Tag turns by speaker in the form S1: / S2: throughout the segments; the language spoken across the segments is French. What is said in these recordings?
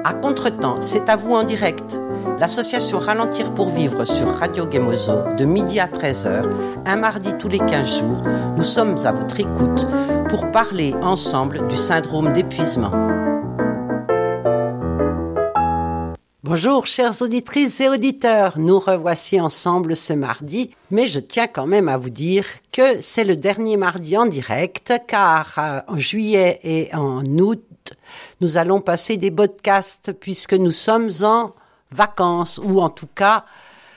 S1: À Contretemps, c'est à vous en direct. L'association Ralentir pour vivre sur Radio Gemozo, de midi à 13h, un mardi tous les 15 jours, nous sommes à votre écoute pour parler ensemble du syndrome d'épuisement. Bonjour chères auditrices et auditeurs, nous revoici ensemble ce mardi, mais je tiens quand même à vous dire que c'est le dernier mardi en direct, car en juillet et en août, nous allons passer des podcasts puisque nous sommes en vacances ou en tout cas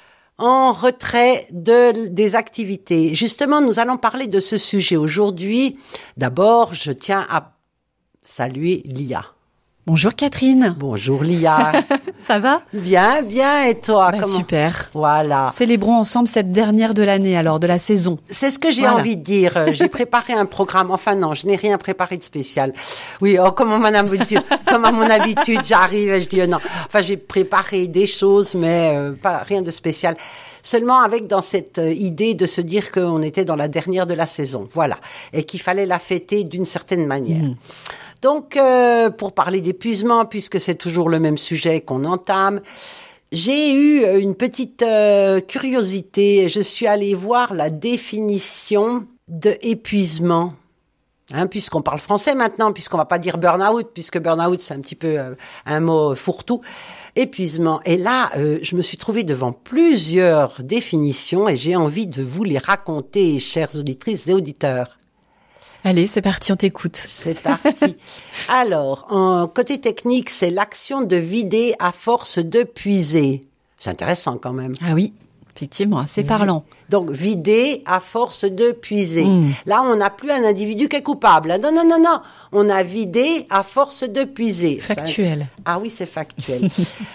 S1: en retrait des activités. Justement, nous allons parler de ce sujet aujourd'hui. D'abord, je tiens à saluer Lia.
S2: Bonjour Catherine.
S1: Bonjour Lia.
S2: Ça va ?
S1: Bien, bien. Et toi ?
S2: Super.
S1: Voilà.
S2: Célébrons ensemble cette dernière de l'année, alors de la saison.
S1: C'est ce que j'ai envie de dire. J'ai préparé un programme. Enfin non, je n'ai rien préparé de spécial. Oui, comme à mon habitude, j'arrive et je dis non. Enfin, j'ai préparé des choses, mais pas rien de spécial. Seulement avec dans cette idée de se dire qu'on était dans la dernière de la saison. Voilà. Et qu'il fallait la fêter d'une certaine manière. Donc, pour parler d'épuisement, puisque c'est toujours le même sujet qu'on entame, j'ai eu une petite curiosité. Je suis allée voir la définition de épuisement. Puisqu'on parle français maintenant, puisqu'on va pas dire burn-out, puisque burn-out c'est un petit peu un mot fourre-tout. Épuisement. Et là, je me suis trouvée devant plusieurs définitions et j'ai envie de vous les raconter, chères auditrices et auditeurs.
S2: Allez, c'est parti, on t'écoute.
S1: C'est parti. Alors, en côté technique, c'est l'action de vider à force de puiser. C'est intéressant quand même.
S2: Ah oui, effectivement, c'est parlant.
S1: Donc, vider à force de puiser. Là, on n'a plus un individu qui est coupable. Non. On a vidé à force de puiser.
S2: Factuel.
S1: Ah oui, c'est factuel.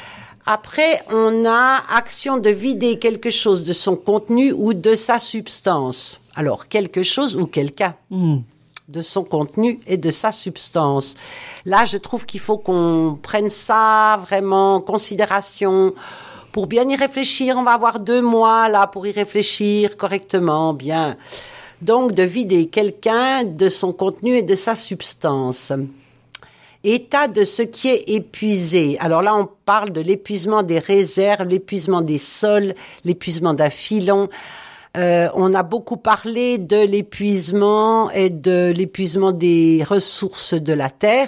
S1: Après, on a action de vider quelque chose de son contenu ou de sa substance. Alors, quelque chose ou quelqu'un. De son contenu et de sa substance. Là, je trouve qu'il faut qu'on prenne ça vraiment en considération. Pour bien y réfléchir, on va avoir 2 mois là pour y réfléchir correctement, bien. Donc, de vider quelqu'un de son contenu et de sa substance. État de ce qui est épuisé. Alors là, on parle de l'épuisement des réserves, l'épuisement des sols, l'épuisement d'un filon. On a beaucoup parlé de l'épuisement et de l'épuisement des ressources de la terre,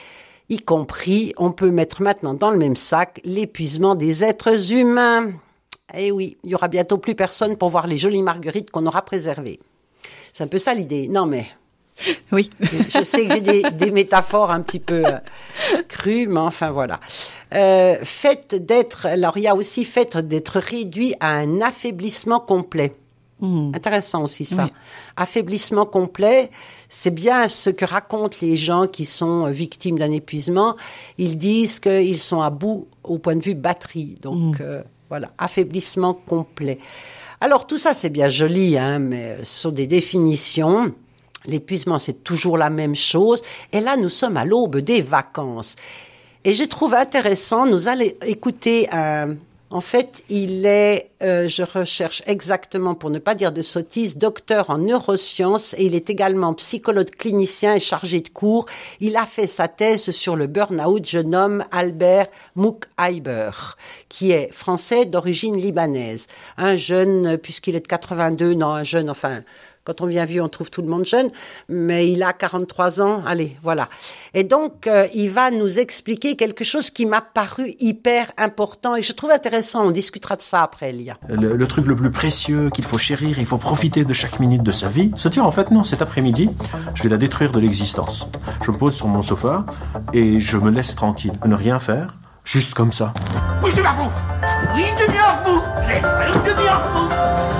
S1: y compris, on peut mettre maintenant dans le même sac, l'épuisement des êtres humains. Eh oui, il y aura bientôt plus personne pour voir les jolies marguerites qu'on aura préservées. C'est un peu ça l'idée. Non mais...
S2: Oui.
S1: Je sais que j'ai des métaphores un petit peu crues, mais enfin voilà. Alors il y a aussi fait d'être réduit à un affaiblissement complet. Intéressant aussi ça. Oui. Affaiblissement complet, c'est bien ce que racontent les gens qui sont victimes d'un épuisement. Ils disent qu'ils sont à bout au point de vue batterie. Donc voilà, affaiblissement complet. Alors tout ça c'est bien joli, mais ce sont des définitions. L'épuisement c'est toujours la même chose. Et là nous sommes à l'aube des vacances. Et je trouve intéressant, nous allons écouter en fait, il est, je recherche exactement pour ne pas dire de sottises, docteur en neurosciences et il est également psychologue clinicien et chargé de cours. Il a fait sa thèse sur le burn-out, je nomme Albert Moukheiber, qui est français d'origine libanaise. Un jeune, puisqu'il est de 82, enfin... Quand on vient vieux, on trouve tout le monde jeune, mais il a 43 ans, allez, voilà. Et donc, il va nous expliquer quelque chose qui m'a paru hyper important et je trouve intéressant, on discutera de ça après, Lia.
S3: Le truc le plus précieux qu'il faut chérir, il faut profiter de chaque minute de sa vie, se dire en fait non, cet après-midi, je vais la détruire de l'existence. Je me pose sur mon sofa et je me laisse tranquille, ne rien faire, juste comme ça.
S4: Oui, je deviens fou. Oui, je deviens fou. Je deviens fou.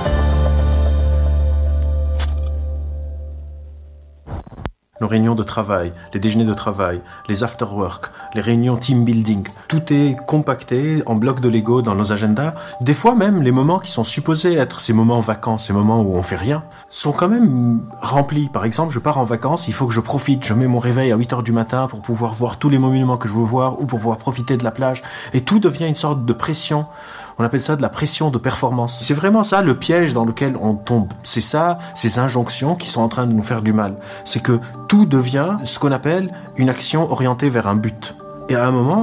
S3: Nos réunions de travail, les déjeuners de travail, les after-work, les réunions team building, tout est compacté en blocs de Lego dans nos agendas. Des fois même, les moments qui sont supposés être ces moments vacances, ces moments où on fait rien, sont quand même remplis. Par exemple, je pars en vacances, il faut que je profite. Je mets mon réveil à 8h du matin pour pouvoir voir tous les monuments que je veux voir ou pour pouvoir profiter de la plage. Et tout devient une sorte de pression. On appelle ça de la pression de performance. C'est vraiment ça le piège dans lequel on tombe. C'est ça, ces injonctions qui sont en train de nous faire du mal. C'est que tout devient ce qu'on appelle une action orientée vers un but. Et à un moment,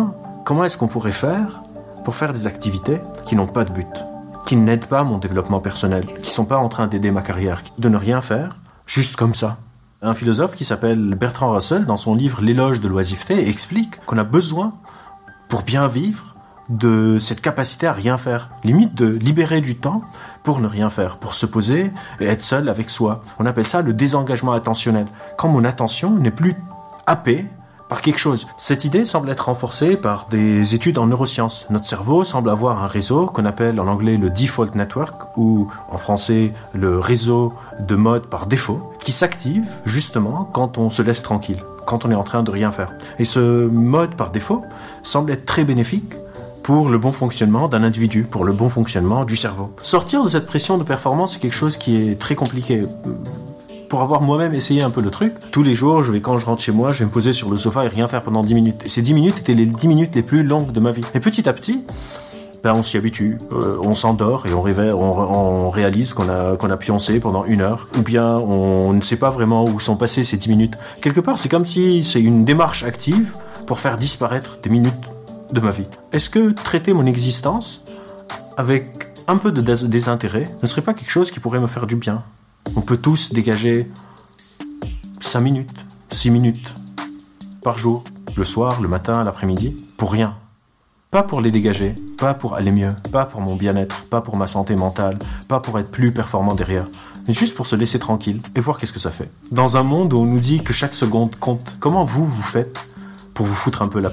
S3: comment est-ce qu'on pourrait faire pour faire des activités qui n'ont pas de but, qui n'aident pas mon développement personnel, qui sont pas en train d'aider ma carrière, de ne rien faire, juste comme ça. Un philosophe qui s'appelle Bertrand Russell, dans son livre L'éloge de l'oisiveté, explique qu'on a besoin, pour bien vivre, de cette capacité à rien faire. Limite de libérer du temps pour ne rien faire, pour se poser et être seul avec soi. On appelle ça le désengagement attentionnel. Quand mon attention n'est plus happée par quelque chose. Cette idée semble être renforcée par des études en neurosciences. Notre cerveau semble avoir un réseau qu'on appelle en anglais le default network, ou en français le réseau de mode par défaut, qui s'active justement quand on se laisse tranquille, quand on est en train de rien faire. Et ce mode par défaut semble être très bénéfique pour le bon fonctionnement d'un individu, pour le bon fonctionnement du cerveau. Sortir de cette pression de performance, c'est quelque chose qui est très compliqué. Pour avoir moi-même essayé un peu le truc, tous les jours, quand je rentre chez moi, je vais me poser sur le sofa et rien faire pendant 10 minutes. Et ces 10 minutes étaient les 10 minutes les plus longues de ma vie. Et petit à petit, on s'y habitue, on s'endort et on réalise qu'on a pioncé pendant 1 heure, ou bien on ne sait pas vraiment où sont passées ces 10 minutes. Quelque part, c'est comme si c'est une démarche active pour faire disparaître des minutes de ma vie. Est-ce que traiter mon existence avec un peu de désintérêt ne serait pas quelque chose qui pourrait me faire du bien ? On peut tous dégager 5 minutes, 6 minutes par jour, le soir, le matin, l'après-midi, pour rien. Pas pour les dégager, pas pour aller mieux, pas pour mon bien-être, pas pour ma santé mentale, pas pour être plus performant derrière, mais juste pour se laisser tranquille et voir qu'est-ce que ça fait. Dans un monde où on nous dit que chaque seconde compte, comment vous faites pour vous foutre un peu la paix ?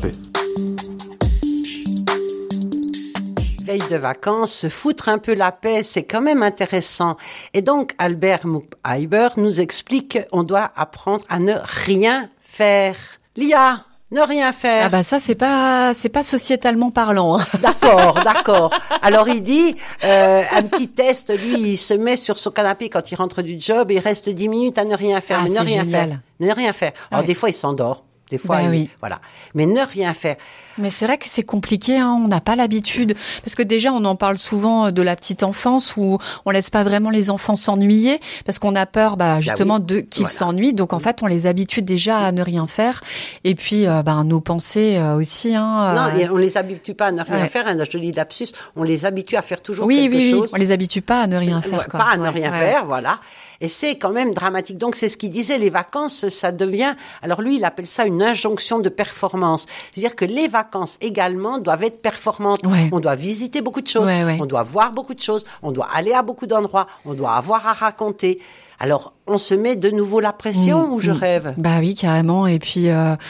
S1: Veille de vacances, se foutre un peu la paix, c'est quand même intéressant. Et donc, Albert Moukheiber nous explique qu'on doit apprendre à ne rien faire. Lia, ne rien faire.
S2: Ah bah ça, c'est pas sociétalement parlant. Hein.
S1: D'accord. Alors il dit, un petit test, lui, il se met sur son canapé quand il rentre du job et il reste 10 minutes à ne rien faire.
S2: Ah,
S1: mais ne
S2: c'est
S1: rien
S2: génial.
S1: faire. Ne rien faire. Alors
S2: Ouais.
S1: des fois, il s'endort. Des fois,
S2: oui.
S1: Voilà. Mais ne rien faire.
S2: Mais c'est vrai que c'est compliqué, hein, on n'a pas l'habitude. Parce que déjà, on en parle souvent de la petite enfance où on laisse pas vraiment les enfants s'ennuyer parce qu'on a peur, justement, qu'ils s'ennuient. Donc, en fait, on les habitue déjà à ne rien faire. Et puis, nos pensées aussi, hein.
S1: Non, et on les habitue pas à ne rien faire, un joli lapsus. On les habitue à faire toujours
S2: quelque
S1: chose.
S2: Oui, on les habitue pas à ne rien faire, quoi.
S1: Pas à ne rien faire, voilà. Et c'est quand même dramatique. Donc, c'est ce qu'il disait, les vacances, ça devient, alors lui, il appelle ça une injonction de performance. C'est-à-dire que les vacances également doivent être performantes.
S2: Ouais.
S1: On doit visiter beaucoup de choses.
S2: Ouais.
S1: On doit voir beaucoup de choses. On doit aller à beaucoup d'endroits. On doit avoir à raconter. Alors, on se met de nouveau la pression ou je rêve?
S2: Bah oui, carrément. Et puis,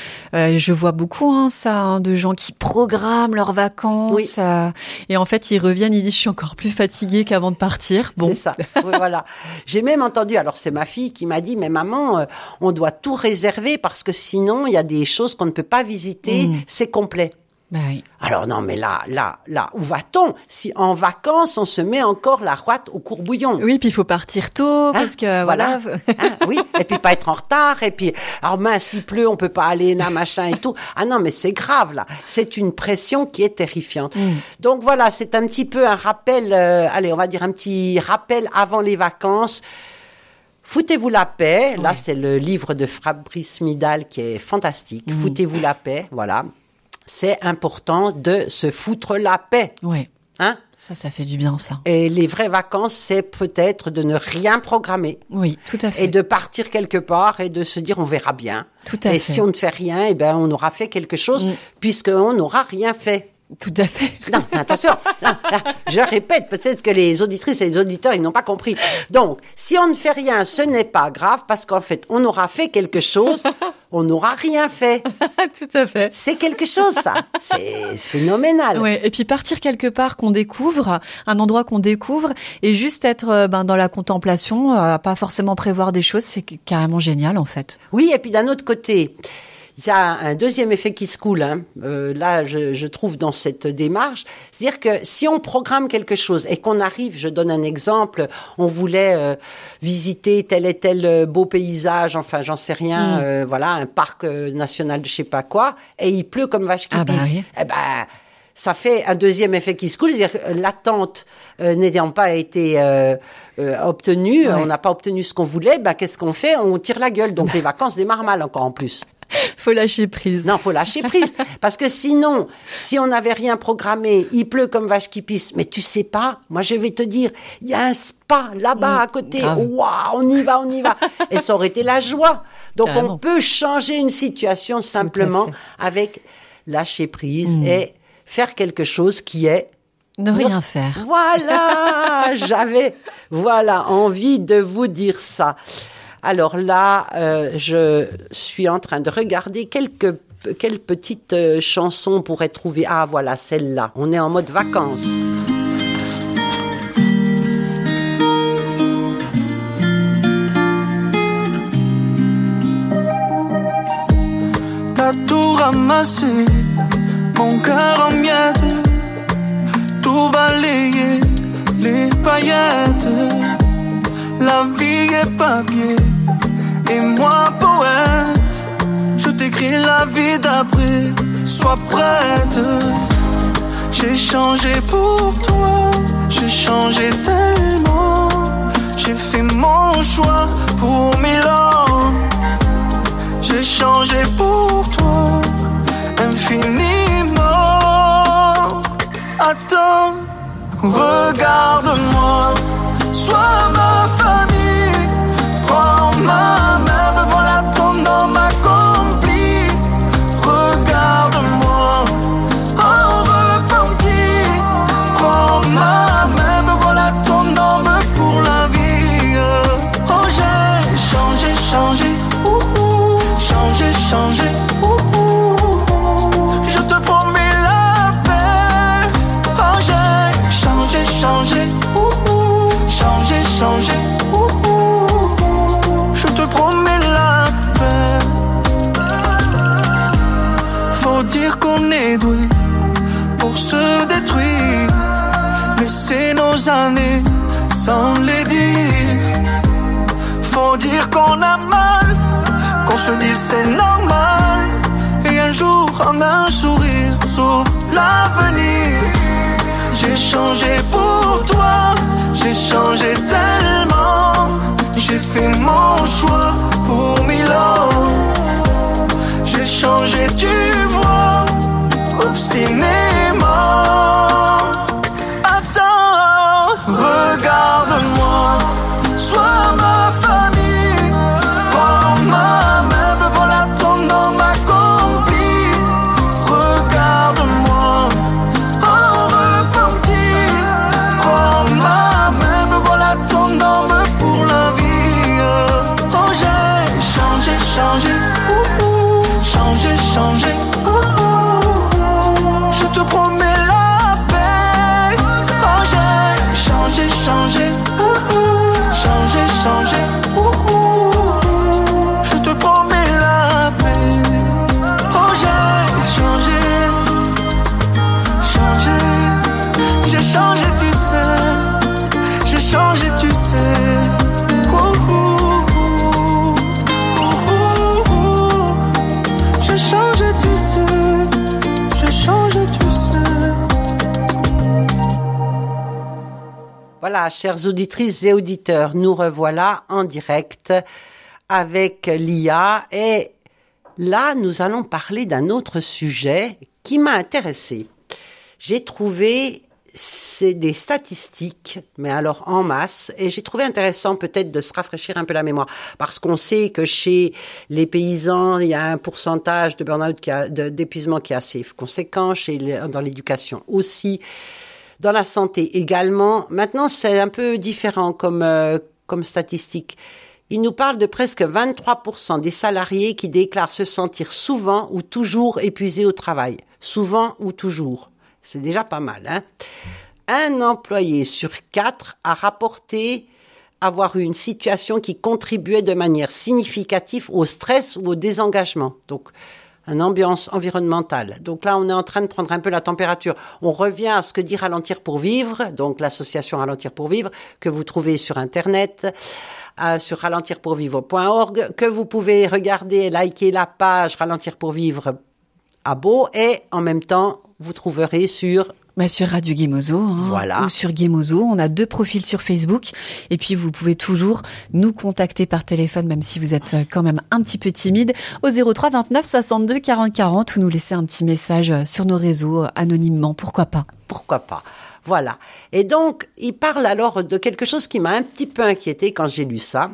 S2: je vois beaucoup ça, de gens qui programment leurs vacances.
S1: Oui.
S2: Et en fait, ils reviennent, ils disent, je suis encore plus fatiguée qu'avant de partir. Bon.
S1: C'est ça. Oui, voilà. J'ai même entendu, alors c'est ma fille qui m'a dit, mais maman, on doit tout réserver parce que sinon, il y a des choses qu'on ne peut pas visiter, c'est complet.
S2: Bah oui.
S1: Alors non, mais là, où va-t-on? Si en vacances, on se met encore la roite au courbouillon.
S2: Oui, puis il faut partir tôt, parce que voilà.
S1: Oui, et puis pas être en retard, et puis, alors mince, il pleut, on peut pas aller là, machin et tout. Ah non, mais c'est grave, là. C'est une pression qui est terrifiante. Donc voilà, c'est un petit peu un rappel, on va dire un petit rappel avant les vacances. Foutez-vous la paix. Là, c'est le livre de Fabrice Midal qui est fantastique. Foutez-vous la paix, voilà. C'est important de se foutre la paix.
S2: Ouais.
S1: Hein?
S2: Ça fait du bien, ça.
S1: Et les vraies vacances, c'est peut-être de ne rien programmer.
S2: Oui, tout à fait.
S1: Et de partir quelque part et de se dire on verra bien.
S2: Tout à fait.
S1: Et si on ne fait rien, on aura fait quelque chose puisqu'on n'aura rien fait.
S2: Tout à fait.
S1: Non, attention. Non, je répète, peut-être que les auditrices et les auditeurs, ils n'ont pas compris. Donc, si on ne fait rien, ce n'est pas grave parce qu'en fait, on aura fait quelque chose, on n'aura rien fait.
S2: Tout à fait.
S1: C'est quelque chose, ça. C'est phénoménal.
S2: Ouais. Et puis partir quelque part qu'on découvre, un endroit qu'on découvre, et juste être dans la contemplation, pas forcément prévoir des choses, c'est carrément génial en fait.
S1: Oui, et puis d'un autre côté, il y a un deuxième effet qui se coule, là, je trouve, dans cette démarche. C'est-à-dire que si on programme quelque chose et qu'on arrive, je donne un exemple, on voulait visiter tel et tel beau paysage, enfin, j'en sais rien, voilà, un parc national de je sais pas quoi, et il pleut comme vache qui pisse.
S2: Oui.
S1: Ça fait un deuxième effet qui se coule, c'est-à-dire que l'attente n'ayant pas été obtenue, on n'a pas obtenu ce qu'on voulait, qu'est-ce qu'on fait? On tire la gueule, donc les vacances démarrent mal encore en plus.
S2: Faut lâcher prise.
S1: Non, faut lâcher prise. Parce que sinon, si on n'avait rien programmé, il pleut comme vache qui pisse. Mais tu sais pas, moi je vais te dire, il y a un spa là-bas à côté. Waouh, on y va. Et ça aurait été la joie. Donc on peut changer une situation simplement avec lâcher prise et faire quelque chose qui est
S2: ne rien faire.
S1: Voilà, j'avais envie de vous dire ça. Alors là, je suis en train de regarder quelle petite chanson on pourrait trouver. Ah voilà, celle-là. On est en mode vacances.
S5: T'as tout ramassé, mon cœur en miettes, tout balayé, les paillettes. La vie est papier et moi poète. Je t'écris la vie d'après, sois prête. J'ai changé pour toi, j'ai changé tellement. J'ai fait mon choix pour 1000 ans. J'ai changé pour toi infiniment. Attends, regarde-moi, sois ma famille. Prends ma main, me voilà ton homme accompli. Regarde-moi, en repenti. Prends ma main, me voilà ton homme pour la vie. Oh, j'ai changé, changé. Je te promets la paix. Oh, j'ai changé. Je te promets la paix. Faut dire qu'on est doué pour se détruire. Laisser nos années sans les dire. Faut dire qu'on a mal, qu'on se dit c'est normal. Et un jour en un sourire s'ouvre l'avenir. J'ai changé pour toi, j'ai changé tellement. J'ai fait mon choix pour 1000 ans. J'ai changé, tu vois, obstinément. Attends, regarde-moi, sois ma famille. Prends ma main, me voilà ton homme accompli. Regarde-moi, en repenti. Prends ma main, me voilà ton homme pour la vie. Oh, j'ai changé. Je te promets la paix. Oh, j'ai changé. Je te promets la paix. Oh, j'ai changé, tu sais. J'ai changé, tu sais. J'ai changé, tu sais.
S1: Voilà, chères auditrices et auditeurs, nous revoilà en direct avec Lia. Et là, nous allons parler d'un autre sujet qui m'a intéressée. J'ai trouvé des statistiques, mais alors en masse, et j'ai trouvé intéressant peut-être de se rafraîchir un peu la mémoire, parce qu'on sait que chez les paysans, il y a un pourcentage de burn-out, d'épuisement qui est assez conséquent, dans l'éducation aussi, dans la santé également. Maintenant, c'est un peu différent comme statistique. Il nous parle de presque 23% des salariés qui déclarent se sentir souvent ou toujours épuisés au travail. Souvent ou toujours. C'est déjà pas mal, hein? Un employé sur 4 a rapporté avoir eu une situation qui contribuait de manière significative au stress ou au désengagement. Donc, une ambiance environnementale. Donc là, on est en train de prendre un peu la température. On revient à ce que dit Ralentir pour vivre, donc l'association Ralentir pour vivre, que vous trouvez sur Internet, sur ralentirpourvivre.org, que vous pouvez regarder et liker la page Ralentir pour vivre à Beau, et en même temps, vous trouverez sur
S2: Sur Radio Gemozo,
S1: voilà.
S2: Ou sur Gemozo. On a 2 profils sur Facebook. Et puis, vous pouvez toujours nous contacter par téléphone, même si vous êtes quand même un petit peu timide, au 03 29 62 40 40 ou nous laisser un petit message sur nos réseaux anonymement. Pourquoi pas?
S1: Pourquoi pas? Voilà. Et donc, il parle alors de quelque chose qui m'a un petit peu inquiété quand j'ai lu ça.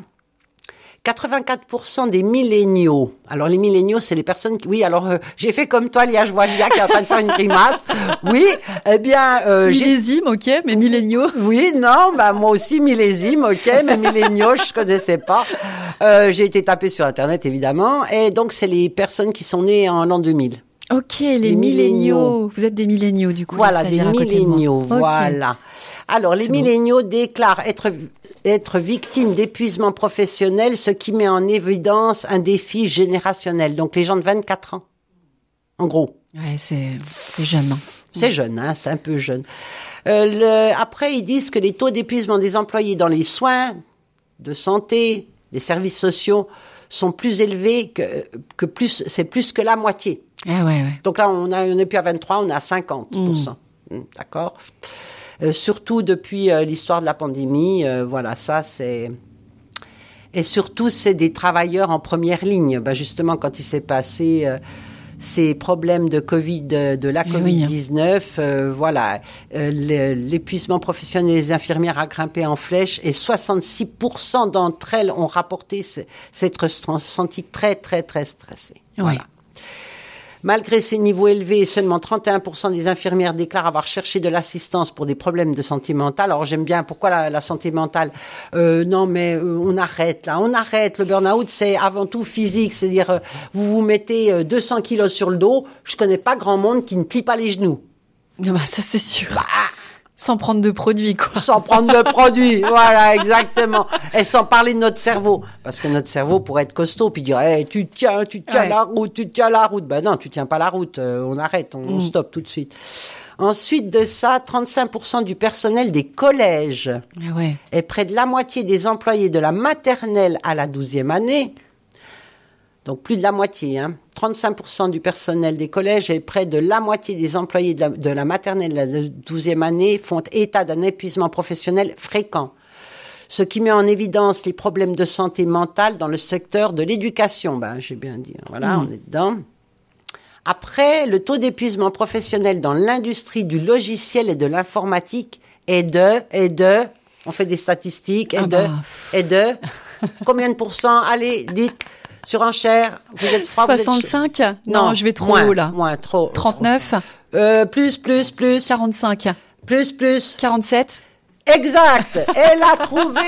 S1: 84% des milléniaux. Alors, les milléniaux, c'est les personnes qui... Oui, alors, j'ai fait comme toi, Lia, je vois Lia qui est en train de faire une grimace. Oui, eh bien...
S2: millésime, ok, mais milléniaux.
S1: Oui, non, moi aussi, millésime, ok, mais milléniaux, je connaissais pas. J'ai été tapée sur Internet, évidemment. Et donc, c'est les personnes qui sont nées en l'an 2000.
S2: Ok, les milléniaux. Vous êtes des milléniaux, du coup.
S1: Voilà, des milléniaux, voilà.
S2: Okay.
S1: Alors, les milléniaux déclarent être victimes d'épuisement professionnel, ce qui met en évidence un défi générationnel. Donc, les gens de 24 ans, en gros.
S2: Ouais, c'est jeune.
S1: C'est jeune, c'est un peu jeune. Après, ils disent que les taux d'épuisement des employés dans les soins de santé, les services sociaux, sont plus élevés c'est plus que la moitié.
S2: Ah ouais.
S1: Donc là, on n'est plus à 23, on est à 50%. D'accord? Surtout depuis l'histoire de la pandémie, voilà, ça c'est... Et surtout, c'est des travailleurs en première ligne. Justement, quand il s'est passé ces problèmes de Covid, de la Covid-19, voilà, l'épuisement professionnel des infirmières a grimpé en flèche et 66% d'entre elles ont rapporté s'être senties très, très, très stressées. Voilà. Malgré ces niveaux élevés, seulement 31% des infirmières déclarent avoir cherché de l'assistance pour des problèmes de santé mentale. Alors j'aime bien, pourquoi la santé mentale? Non mais on arrête là, le burn-out c'est avant tout physique, c'est-à-dire vous vous mettez 200 kilos sur le dos, je connais pas grand monde qui ne plie pas les genoux.
S2: Ça c'est sûr. Sans prendre de produits, quoi.
S1: Sans prendre de produits, voilà, exactement. Et sans parler de notre cerveau. Parce que notre cerveau pourrait être costaud, puis dire, tu tiens la route. Non, tu tiens pas la route. On arrête, on stoppe tout de suite. Ensuite de ça, 35% du personnel des collèges. Et près de la moitié des employés de la maternelle à la 12e année. Donc plus de la moitié, 35% du personnel des collèges et près de la moitié des employés de la maternelle à la 12e année font état d'un épuisement professionnel fréquent. Ce qui met en évidence les problèmes de santé mentale dans le secteur de l'éducation. J'ai bien dit, voilà, on est dedans. Après, le taux d'épuisement professionnel dans l'industrie du logiciel et de l'informatique est de, on fait des statistiques, est de, combien de pourcents? Allez, dites. Surenchère, vous êtes froid,
S2: 65? Non, je vais trop haut, là.
S1: Moins, trop.
S2: 39?
S1: Plus.
S2: 45?
S1: Plus.
S2: 47?
S1: Exact! Elle a trouvé,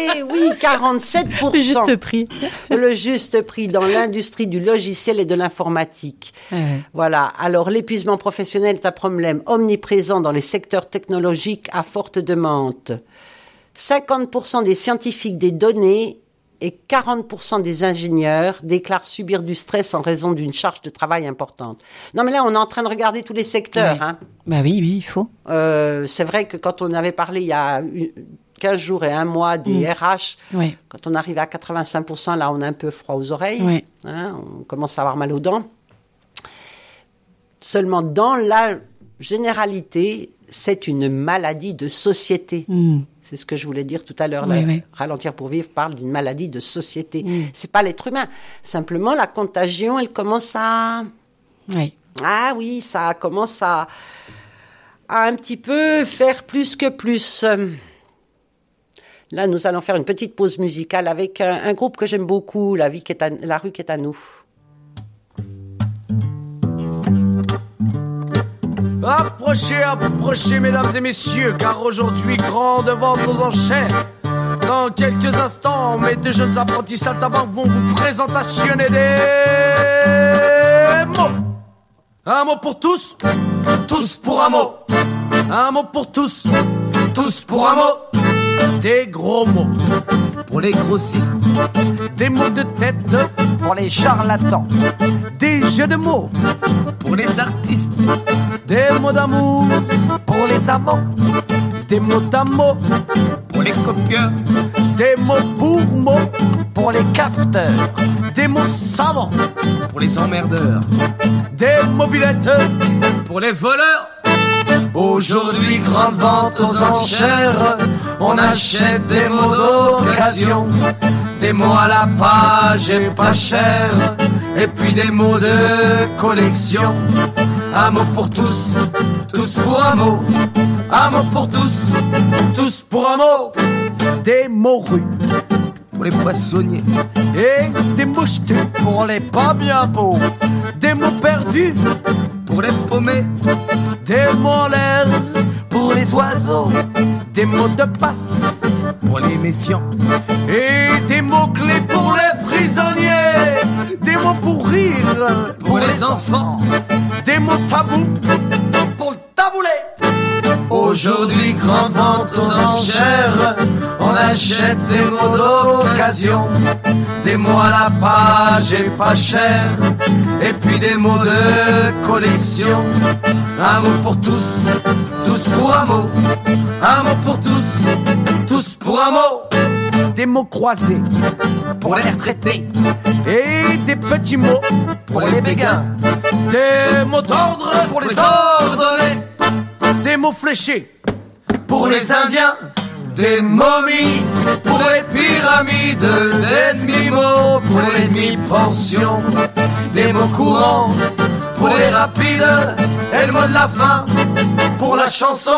S1: 47%.
S2: Le juste prix.
S1: Le juste prix dans l'industrie du logiciel et de l'informatique. Voilà. Alors, l'épuisement professionnel est un problème omniprésent dans les secteurs technologiques à forte demande. 50% des scientifiques des données et 40% des ingénieurs déclarent subir du stress en raison d'une charge de travail importante. Non, mais là, on est en train de regarder tous les secteurs.
S2: Oui, il faut.
S1: C'est vrai que quand on avait parlé il y a 15 jours et un mois des RH, quand on arrive à 85%, là, on a un peu froid aux oreilles. On commence à avoir mal aux dents. Seulement, dans la généralité, c'est une maladie de société. C'est ce que je voulais dire tout à l'heure. Ralentir pour vivre parle d'une maladie de société. C'est pas l'être humain. Simplement, la contagion, elle commence à... Ah oui, ça commence à un petit peu faire plus que plus. Là, nous allons faire une petite pause musicale avec un groupe que j'aime beaucoup, La rue qui est à nous.
S6: Approchez, mesdames et messieurs, car aujourd'hui, grande vente aux enchères. Dans quelques instants, mes 2 jeunes apprentis saltimbanques vont vous présentationner des mots. Un mot pour tous, tous pour un mot. Un mot pour tous, tous pour un mot. Des gros mots pour les grossistes, des mots de tête pour les charlatans, des jeux de mots pour les artistes, des mots d'amour pour les amants, des mots d'amour pour les copieurs, des mots pour mots pour les cafeteurs, des mots savants pour les emmerdeurs, des mobilettes pour les voleurs, Aujourd'hui, grande vente aux enchères, on achète des mots d'occasion, des mots à la page et pas cher, et puis des mots de collection. Un mot pour tous, tous pour un mot. Un mot pour tous, tous pour un mot. Des mots rues pour les poissonniers et des mots jetés pour les pas bien beaux. Des mots perdus pour les paumés, des mots en l'air pour les oiseaux, des mots de passe pour les méfiants et des mots clés pour les prisonniers, des mots pour rire pour les enfants, des mots tabous pour le taboulet. Aujourd'hui, grande vente aux enchères, on achète des mots d'occasion, des mots à la page et pas cher, et puis des mots de collection. Un mot pour tous, tous pour un mot. Un mot pour tous, tous pour un mot. Des mots croisés pour les retraités et des petits mots pour les béguins. Des mots d'ordre pour les ordonnés, des mots fléchés pour les Indiens, des momies pour les pyramides, des demi-mots pour les demi-pensions, des mots courants pour les rapides, et le mot de la fin pour la chanson.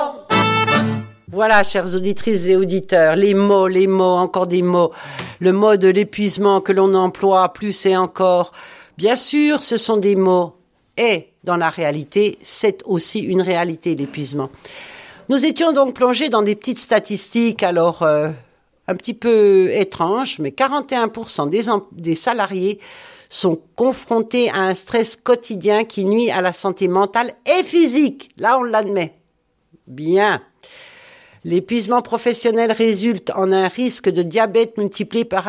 S1: Voilà, chères auditrices et auditeurs, les mots, encore des mots. Le mot de l'épuisement que l'on emploie plus et encore. Bien sûr, ce sont des mots. Et dans la réalité, c'est aussi une réalité, l'épuisement. Nous étions donc plongés dans des petites statistiques, alors un petit peu étranges, mais 41% des salariés sont confrontés à un stress quotidien qui nuit à la santé mentale et physique. Là, on l'admet. Bien. L'épuisement professionnel résulte en un risque de diabète multiplié par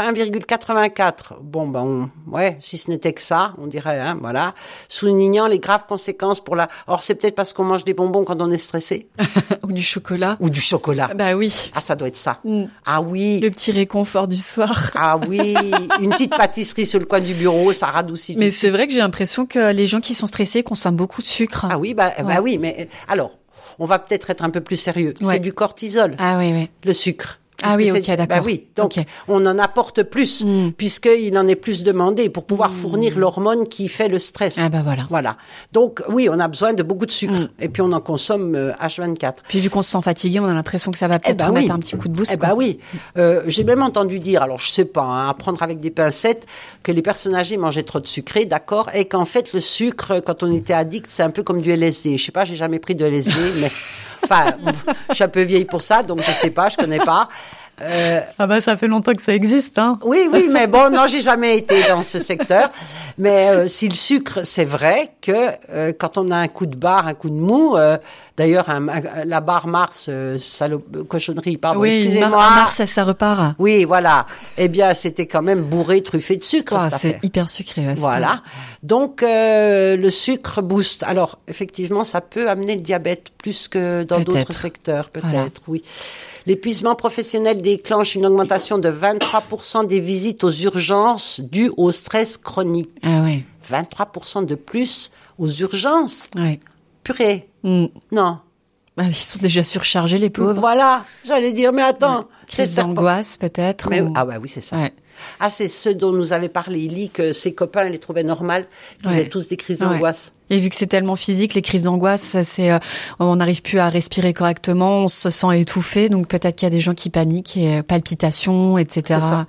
S1: 1,84. Bon, si ce n'était que ça, on dirait, voilà. Soulignant les graves conséquences pour la... Or, c'est peut-être parce qu'on mange des bonbons quand on est stressé.
S2: Ou du chocolat.
S1: Ou du chocolat.
S2: Bah oui.
S1: Ah, ça doit être ça. Ah oui.
S2: Le petit réconfort du soir.
S1: Ah oui. Une petite pâtisserie sur le coin du bureau, ça radoucit.
S2: Mais c'est vrai que j'ai l'impression que les gens qui sont stressés consomment beaucoup de sucre.
S1: Ah oui, bah oui, mais alors... On va peut-être être un peu plus sérieux.
S2: Ouais.
S1: C'est du cortisol.
S2: Ah oui.
S1: Le sucre.
S2: Ah oui, ok, d'accord.
S1: Bah oui, donc on en apporte plus, puisqu'il en est plus demandé pour pouvoir fournir l'hormone qui fait le stress.
S2: Ah bah voilà.
S1: Donc oui, on a besoin de beaucoup de sucre, et puis on en consomme H24.
S2: Puis vu qu'on se sent fatigué, on a l'impression que ça va peut-être mettre un petit coup de boost.
S1: Oui. J'ai même entendu dire, alors je sais pas, à prendre avec des pincettes, que les personnes âgées mangeaient trop de sucré, d'accord, et qu'en fait le sucre, quand on était addict, c'est un peu comme du LSD. Je sais pas, j'ai jamais pris de LSD, mais... Enfin, je suis un peu vieille pour ça, donc je sais pas, je connais pas.
S2: Ah bah ça fait longtemps que ça existe, hein.
S1: Oui, mais bon, non, j'ai jamais été dans ce secteur. Mais si le sucre, c'est vrai que quand on a un coup de barre, un coup de mou, d'ailleurs la barre Mars, cochonnerie, pardon, excusez-moi.
S2: Mars, ça repart.
S1: Oui, voilà. Eh bien, c'était quand même bourré, truffé de sucre. Cette affaire.
S2: C'est hyper sucré. Ouais,
S1: voilà. Donc le sucre booste. Alors effectivement, ça peut amener le diabète plus que dans d'autres secteurs, peut-être. Voilà. Oui. L'épuisement professionnel déclenche une augmentation de 23% des visites aux urgences dues au stress chronique.
S2: Ah ouais.
S1: 23% de plus aux urgences.
S2: Ouais.
S1: Purée. Non.
S2: Bah, ils sont déjà surchargés, les pauvres.
S1: Voilà. J'allais dire, mais attends.
S2: Crise d'angoisse, peut-être.
S1: Ah ouais, oui, c'est ça.
S2: Ouais.
S1: Ah, c'est ceux dont nous avait parlé Ellie, que ses copains les trouvaient normales, qu'ils avaient tous des crises d'angoisse.
S2: Et vu que c'est tellement physique, les crises d'angoisse, on n'arrive plus à respirer correctement, on se sent étouffé, donc peut-être qu'il y a des gens qui paniquent, et palpitations, etc.
S1: C'est ça.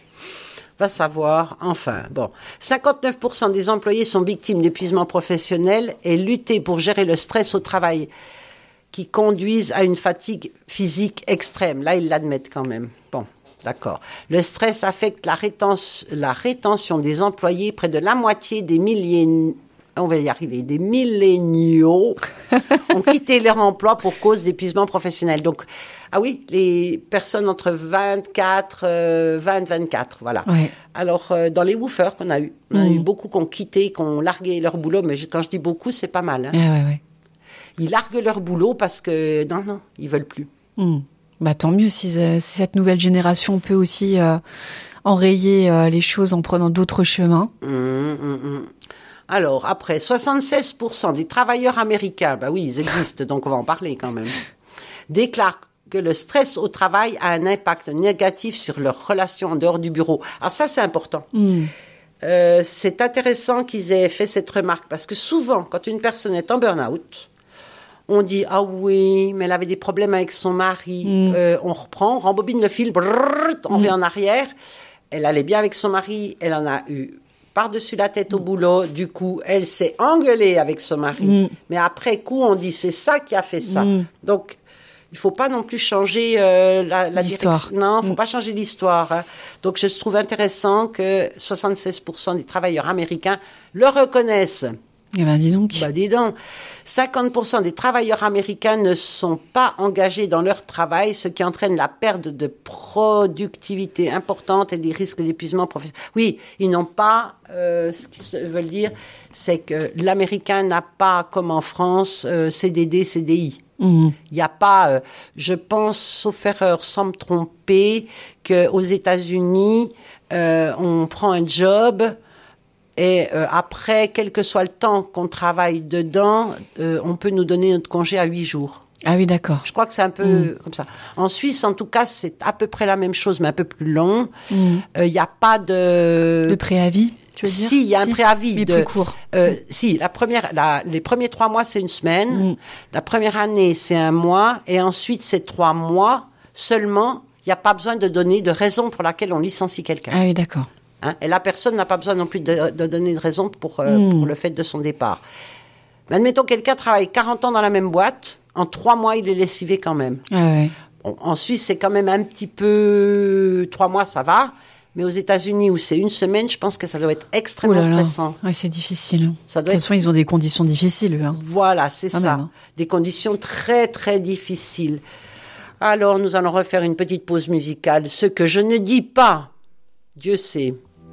S1: Va savoir. Enfin, bon. 59% des employés sont victimes d'épuisement professionnel et lutter pour gérer le stress au travail qui conduisent à une fatigue physique extrême. Là, ils l'admettent quand même. Bon. D'accord. Le stress affecte la rétention des employés. Près de la moitié des milléniaux ont quitté leur emploi pour cause d'épuisement professionnel. Donc, ah oui, les personnes entre 24, voilà.
S2: Ouais.
S1: Alors, dans les woofers qu'on a eu, on a eu beaucoup qui ont quitté, qui ont largué leur boulot. Mais quand je dis beaucoup, c'est pas mal. Hein.
S2: Ouais.
S1: Ils larguent leur boulot parce que, non, ils veulent plus.
S2: Bah tant mieux si cette nouvelle génération peut aussi enrayer les choses en prenant d'autres chemins.
S1: Alors, après, 76% des travailleurs américains, bah oui, ils existent, donc on va en parler quand même, déclarent que le stress au travail a un impact négatif sur leurs relations en dehors du bureau. Alors ça, c'est important. C'est intéressant qu'ils aient fait cette remarque, parce que souvent, quand une personne est en burn-out, on dit « Ah oui, mais elle avait des problèmes avec son mari. On reprend, on rembobine le fil, on revient en arrière. Elle allait bien avec son mari, elle en a eu par-dessus la tête au boulot. Du coup, elle s'est engueulée avec son mari. Mais après coup, on dit « C'est ça qui a fait ça. » Donc, il faut pas non plus changer la
S2: l'histoire.
S1: Non, faut pas changer l'histoire. Hein. Donc, je trouve intéressant que 76% des travailleurs américains le reconnaissent.
S2: Eh ben, dis donc.
S1: Bah, dis donc. 50% des travailleurs américains ne sont pas engagés dans leur travail, ce qui entraîne la perte de productivité importante et des risques d'épuisement professionnel. Oui, ils n'ont pas, ce qu'ils veulent dire, c'est que l'Américain n'a pas, comme en France, CDD, CDI. Il n'y a pas, je pense, sauf erreur, sans me tromper, qu'aux États-Unis, on prend un job et après, quel que soit le temps qu'on travaille dedans, on peut nous donner notre congé à 8 jours.
S2: Ah oui, d'accord.
S1: Je crois que c'est un peu comme ça. En Suisse, en tout cas, c'est à peu près la même chose, mais un peu plus long. Il n'y a pas de
S2: préavis. Tu veux dire?
S1: Si, il y a un préavis.
S2: Mais plus court.
S1: Si, les premiers 3 mois, c'est une semaine. La première année, c'est 1 mois. Et ensuite, c'est 3 mois. Seulement, il n'y a pas besoin de donner de raison pour laquelle on licencie quelqu'un.
S2: Ah oui, d'accord.
S1: Hein? Et la personne n'a pas besoin non plus de donner de raison pour le fait de son départ. Mais admettons, quelqu'un travaille 40 ans dans la même boîte. En 3 mois, il est lessivé quand même.
S2: Ah ouais.
S1: Bon, en Suisse, c'est quand même un petit peu... 3 mois, ça va. Mais aux États-Unis, où c'est 1 semaine, je pense que ça doit être extrêmement stressant.
S2: Ouais, c'est difficile.
S1: Ça doit
S2: de toute façon, ils ont des conditions difficiles, eux. Hein.
S1: Voilà, c'est ça.
S2: Même, hein.
S1: Des conditions très, très difficiles. Alors, nous allons refaire une petite pause musicale. Ce que je ne dis pas, Dieu sait.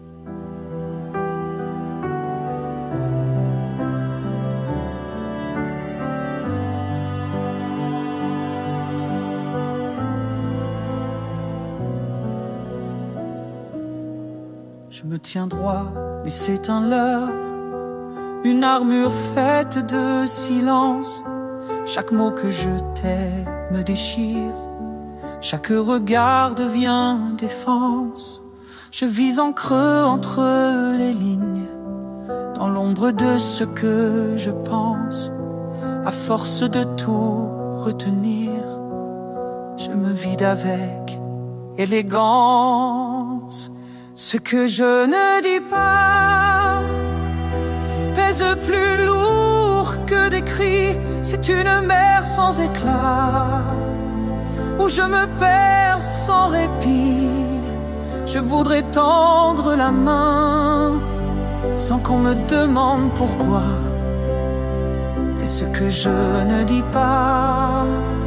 S5: Je me tiens droit, mais c'est un leurre. Une armure faite de silence. Chaque mot que je tais me déchire. Chaque regard devient défense. Je vise en creux entre les lignes. Dans l'ombre de ce que je pense. À force de tout retenir, je me vide avec élégance. Ce que je ne dis pas pèse plus lourd que des cris. C'est une mer sans éclat où je me perds sans répit. Je voudrais tendre la main sans qu'on me demande pourquoi. Et ce que je ne dis pas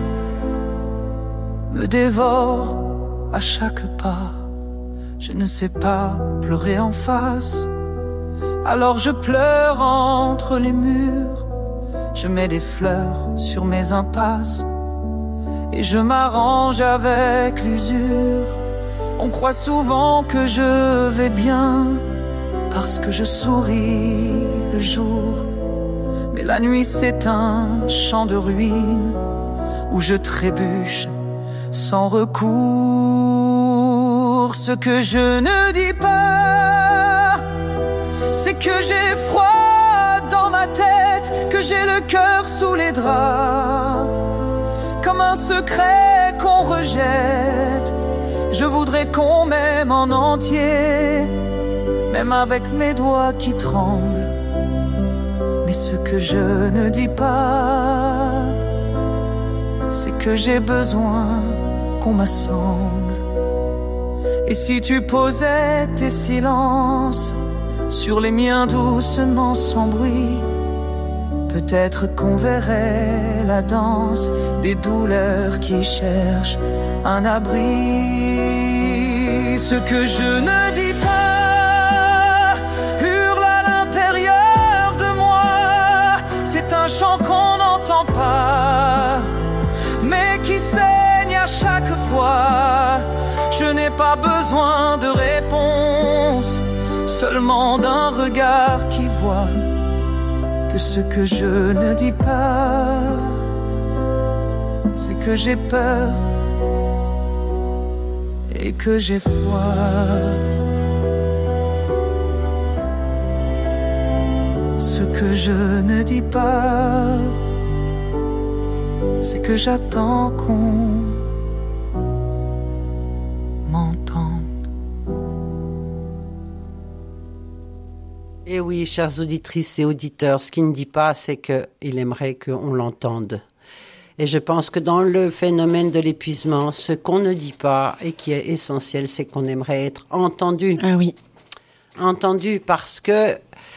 S5: me dévore à chaque pas. Je ne sais pas pleurer en face, alors je pleure entre les murs. Je mets des fleurs sur mes impasses et je m'arrange avec l'usure. On croit souvent que je vais bien parce que je souris le jour. Mais la nuit c'est un champ de ruines où je trébuche sans recours. Ce que je ne dis pas, c'est que j'ai froid dans ma tête, que j'ai le cœur sous les draps, comme un secret qu'on rejette. Je voudrais qu'on m'aime en entier, même avec mes doigts qui tremblent. Mais ce que je ne dis pas, c'est que j'ai besoin qu'on m'assemble. Et si tu posais tes silences sur les miens doucement sans bruit, peut-être qu'on verrait la danse des douleurs qui cherchent un abri. Ce que je ne dis pas hurle à l'intérieur de moi. C'est un chant qu'on n'entend pas, mais qui saigne à chaque fois. Je n'ai pas besoin de réponse, seulement d'un regard qui voit que ce que je ne dis pas, c'est que j'ai peur et que j'ai froid. Ce que je ne dis pas, c'est que j'attends qu'on m'entende.
S1: Et oui, chères auditrices et auditeurs, ce qu'il ne dit pas, c'est qu'il aimerait qu'on l'entende. Et je pense que dans le phénomène de l'épuisement, ce qu'on ne dit pas et qui est essentiel, c'est qu'on aimerait être entendu.
S2: Ah oui.
S1: Entendu parce que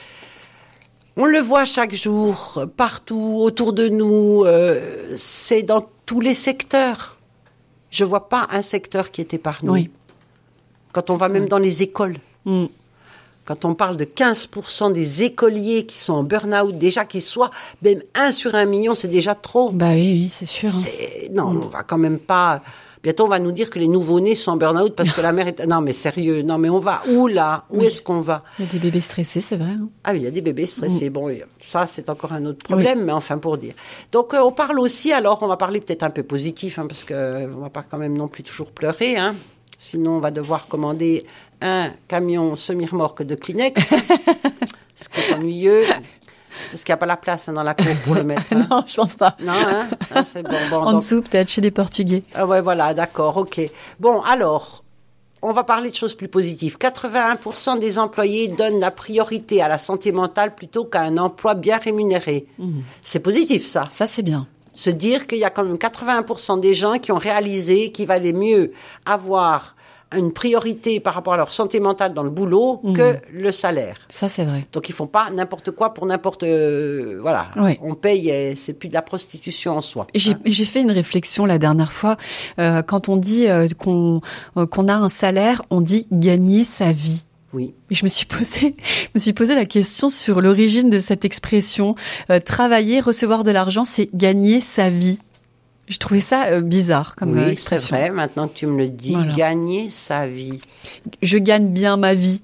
S1: on le voit chaque jour, partout, autour de nous, c'est dans tous les secteurs. Je vois pas un secteur qui est épargné.
S2: Oui.
S1: Quand on va même dans les écoles. Quand on parle de 15% des écoliers qui sont en burn-out, déjà qu'ils soient même 1 sur 1 million, c'est déjà trop.
S2: Bah oui, c'est sûr.
S1: Non, on va quand même pas... Bientôt, on va nous dire que les nouveau-nés sont en burn-out parce que la mère est... Non, mais sérieux. Non, mais on va où, là? Où est-ce qu'on va?
S2: Il y a des bébés stressés, c'est vrai. Hein.
S1: Ah oui, il y a des bébés stressés. Bon, ça, c'est encore un autre problème, mais enfin, pour dire. Donc, on parle aussi, alors, on va parler peut-être un peu positif, hein, parce que on va pas quand même non plus toujours pleurer, hein. Sinon, on va devoir commander un camion semi-remorque de Kleenex, ce qui est ennuyeux. Parce qu'il n'y a pas la place dans la cour pour le mettre. Hein.
S2: Non, je pense pas.
S1: Non, hein, c'est bon.
S2: En dessous, peut-être chez les Portugais.
S1: Ah ouais, voilà, d'accord, ok. Bon, alors, on va parler de choses plus positives. 81% des employés donnent la priorité à la santé mentale plutôt qu'à un emploi bien rémunéré. C'est positif, ça.
S2: Ça, c'est bien.
S1: Se dire qu'il y a quand même 81% des gens qui ont réalisé qu'il valait mieux avoir une priorité par rapport à leur santé mentale dans le boulot que le salaire.
S2: Ça, c'est vrai.
S1: Donc, ils font pas n'importe quoi pour n'importe... voilà.
S2: Ouais.
S1: On paye, et c'est plus de la prostitution en soi.
S2: J'ai fait une réflexion la dernière fois. Quand on dit qu'on a un salaire, on dit gagner sa vie.
S1: Oui.
S2: Et je me suis posé la question sur l'origine de cette expression. Travailler, recevoir de l'argent, c'est gagner sa vie. Je trouvais ça bizarre comme expression.
S1: C'est vrai, maintenant que tu me le dis, voilà. Gagner sa vie.
S2: Je gagne bien ma vie.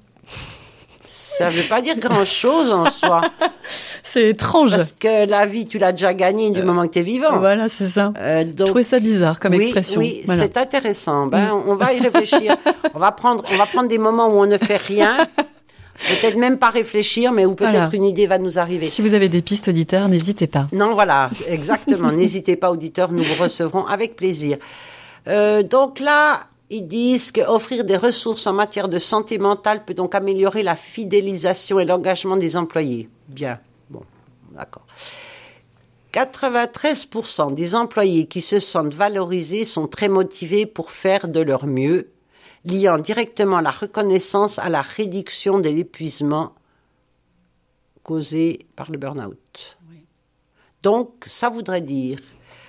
S1: Ça veut pas dire grand-chose en soi.
S2: C'est étrange.
S1: Parce que la vie, tu l'as déjà gagnée du moment que tu es vivant.
S2: Voilà, c'est ça. Donc, je trouvais ça bizarre comme expression.
S1: Oui,
S2: voilà.
S1: C'est intéressant. On va y réfléchir. on va prendre des moments où on ne fait rien. Peut-être même pas réfléchir, mais où peut-être une idée va nous arriver.
S2: Si vous avez des pistes auditeurs, n'hésitez pas.
S1: Non, voilà, exactement. N'hésitez pas, auditeurs, nous vous recevrons avec plaisir. Donc là, ils disent qu'offrir des ressources en matière de santé mentale peut donc améliorer la fidélisation et l'engagement des employés. Bien, bon, d'accord. 93% des employés qui se sentent valorisés sont très motivés pour faire de leur mieux, liant directement la reconnaissance à la réduction de l'épuisement causé par le burn-out. Oui. Donc, ça voudrait dire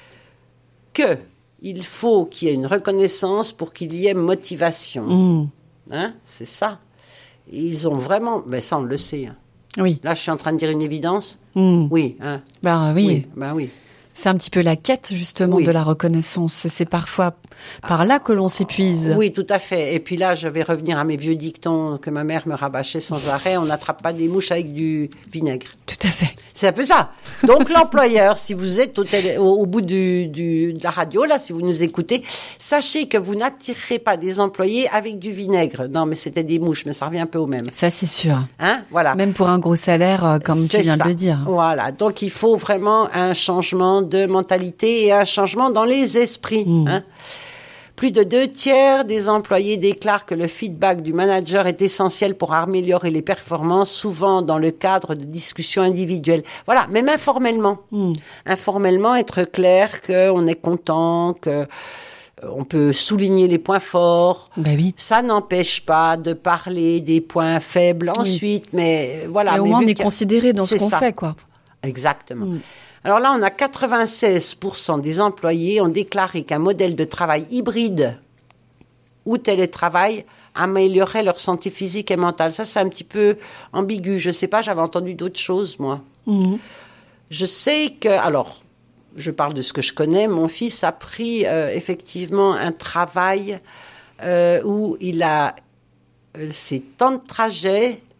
S1: qu'il faut qu'il y ait une reconnaissance pour qu'il y ait motivation. Hein, c'est ça. Ils ont vraiment... Mais ça, on le sait. Hein.
S2: Oui.
S1: Là, je suis en train de dire une évidence. Oui. Hein.
S2: Ben oui.
S1: Oui. Ben oui.
S2: C'est un petit peu la quête, justement, de la reconnaissance. C'est parfois par là que l'on s'épuise.
S1: Oui, tout à fait. Et puis là, je vais revenir à mes vieux dictons que ma mère me rabâchait sans arrêt. On n'attrape pas des mouches avec du vinaigre.
S2: Tout à fait.
S1: C'est un peu ça. Donc, l'employeur, si vous êtes au bout de la radio, là, si vous nous écoutez, sachez que vous n'attirerez pas des employés avec du vinaigre. Non, mais c'était des mouches, mais ça revient un peu au même.
S2: Ça, c'est sûr.
S1: Hein? Voilà.
S2: Même pour un gros salaire, comme tu viens de le dire.
S1: Voilà. Donc, il faut vraiment un changement de mentalité et un changement dans les esprits. Hein. Plus de 2/3 des employés déclarent que le feedback du manager est essentiel pour améliorer les performances, souvent dans le cadre de discussions individuelles. Voilà, même informellement. Informellement, être clair qu'on est content, que on peut souligner les points forts.
S2: Ben oui.
S1: Ça n'empêche pas de parler des points faibles ensuite, mais voilà.
S2: Mais au moins, on est considéré dans ce qu'on fait, quoi.
S1: Exactement. Alors là, on a 96% des employés ont déclaré qu'un modèle de travail hybride ou télétravail améliorait leur santé physique et mentale. Ça, c'est un petit peu ambigu. Je sais pas, j'avais entendu d'autres choses, moi. Je sais que... Alors, je parle de ce que je connais. Mon fils a pris effectivement un travail où il a ses temps de trajet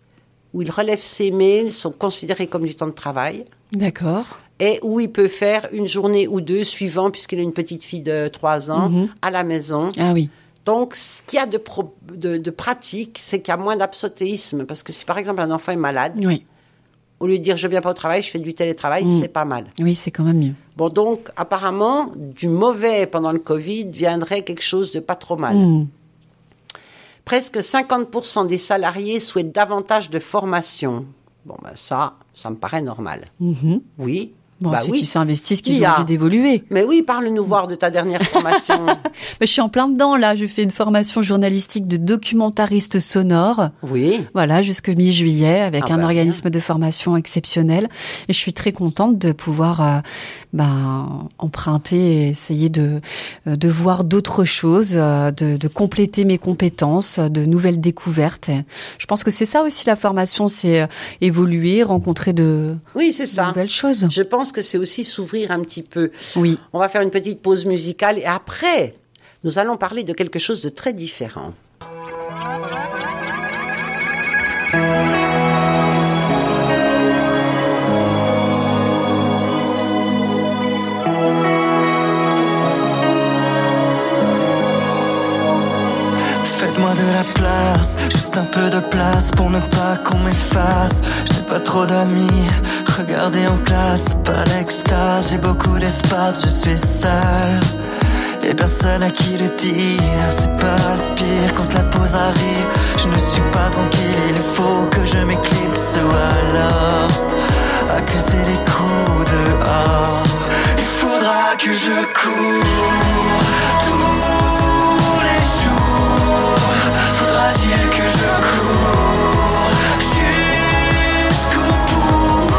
S1: où il relève ses mails sont considérés comme du temps de travail.
S2: D'accord.
S1: Et où il peut faire une journée ou deux suivant, puisqu'il a une petite fille de 3 ans, à la maison.
S2: Ah oui.
S1: Donc, ce qu'il y a de pratique, c'est qu'il y a moins d'absentéisme. Parce que si, par exemple, un enfant est malade,
S2: Oui.
S1: au lieu de dire « je viens pas au travail, je fais du télétravail », c'est pas mal.
S2: Oui, c'est quand même mieux.
S1: Bon, donc, apparemment, du mauvais pendant le Covid viendrait quelque chose de pas trop mal. Presque 50% des salariés souhaitent davantage de formation. Bon, ben ça me paraît normal. Oui.
S2: Bon,
S1: Bah
S2: ceux
S1: oui.
S2: qui s'investissent, qui
S1: Il y
S2: ont
S1: a-
S2: envie d'évoluer.
S1: Mais oui, parle-nous voir de ta dernière formation.
S2: Je suis en plein dedans, là. Je fais une formation journalistique de documentariste sonore.
S1: Oui.
S2: Voilà, jusque mi-juillet, avec
S1: Ah
S2: un
S1: bah,
S2: organisme de formation exceptionnel. Et je suis très contente de pouvoir emprunter et essayer de voir d'autres choses, de compléter mes compétences, de nouvelles découvertes. Et je pense que c'est ça aussi la formation, c'est évoluer, rencontrer de
S1: Oui, c'est ça.
S2: nouvelles choses.
S1: Je pense que c'est aussi s'ouvrir un petit peu.
S2: Oui.
S1: On va faire une petite pause musicale et après, nous allons parler de quelque chose de très différent.
S5: Faites-moi de la place, juste un peu de place pour ne pas qu'on m'efface. Je n'ai pas trop d'amis, regardez en classe, pas l'extase. J'ai beaucoup d'espace, je suis seul et personne à qui le dire. C'est pas le pire quand la pause arrive. Je ne suis pas tranquille, il faut que je m'éclipse ou alors accuser les coups dehors. Il faudra que je cours tous les jours. Faudra-t-il que je cours jusqu'au bout?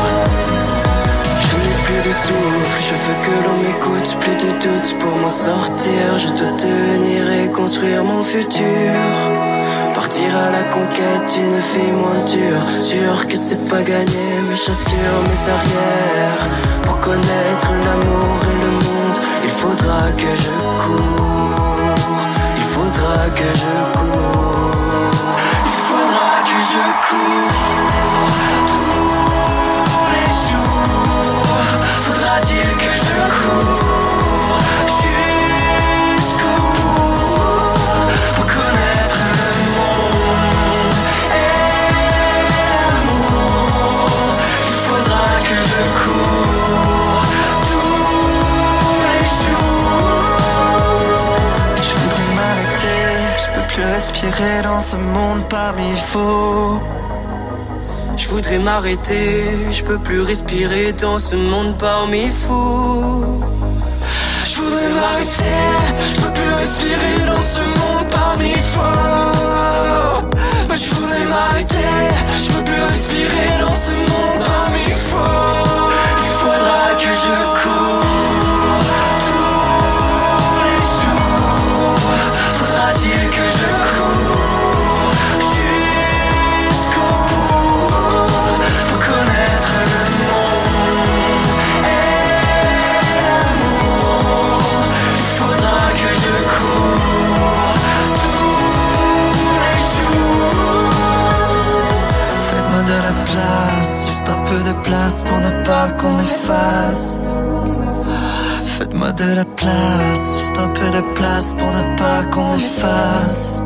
S5: Je n'ai plus de souffle, je veux que l'on m'écoute. Plus de doute pour m'en sortir. Je dois tenir et construire mon futur. Partir à la conquête d'une vie moins dure. Sûr que c'est pas gagné, mais j'assure mes arrières. Pour connaître l'amour et le monde, il faudra que je cours. Il faudra que je cours. Il faudra que je cours tous les jours. Faudra-t-il que je cours jusqu'au bout pour connaître le monde et l'amour? Il faudra que je cours tous les jours. Je voudrais m'arrêter, je peux plus respirer dans ce monde parmi faux. Je voudrais m'arrêter, je peux plus respirer dans ce monde parmi fous. Je voudrais m'arrêter, je peux plus respirer dans ce monde parmi fous. Mais je voudrais m'arrêter, je peux plus respirer dans ce monde parmi fous. Il faudra que je cours tous les jours. Faudra-t-il que je cours jusqu'au bout pour connaître le monde et l'amour? Il faudra que je cours tous les jours. Faites-moi de la place, juste un peu de place pour ne pas qu'on m'efface. Faites-moi de la place, juste un peu de place pour ne pas qu'on m'efface.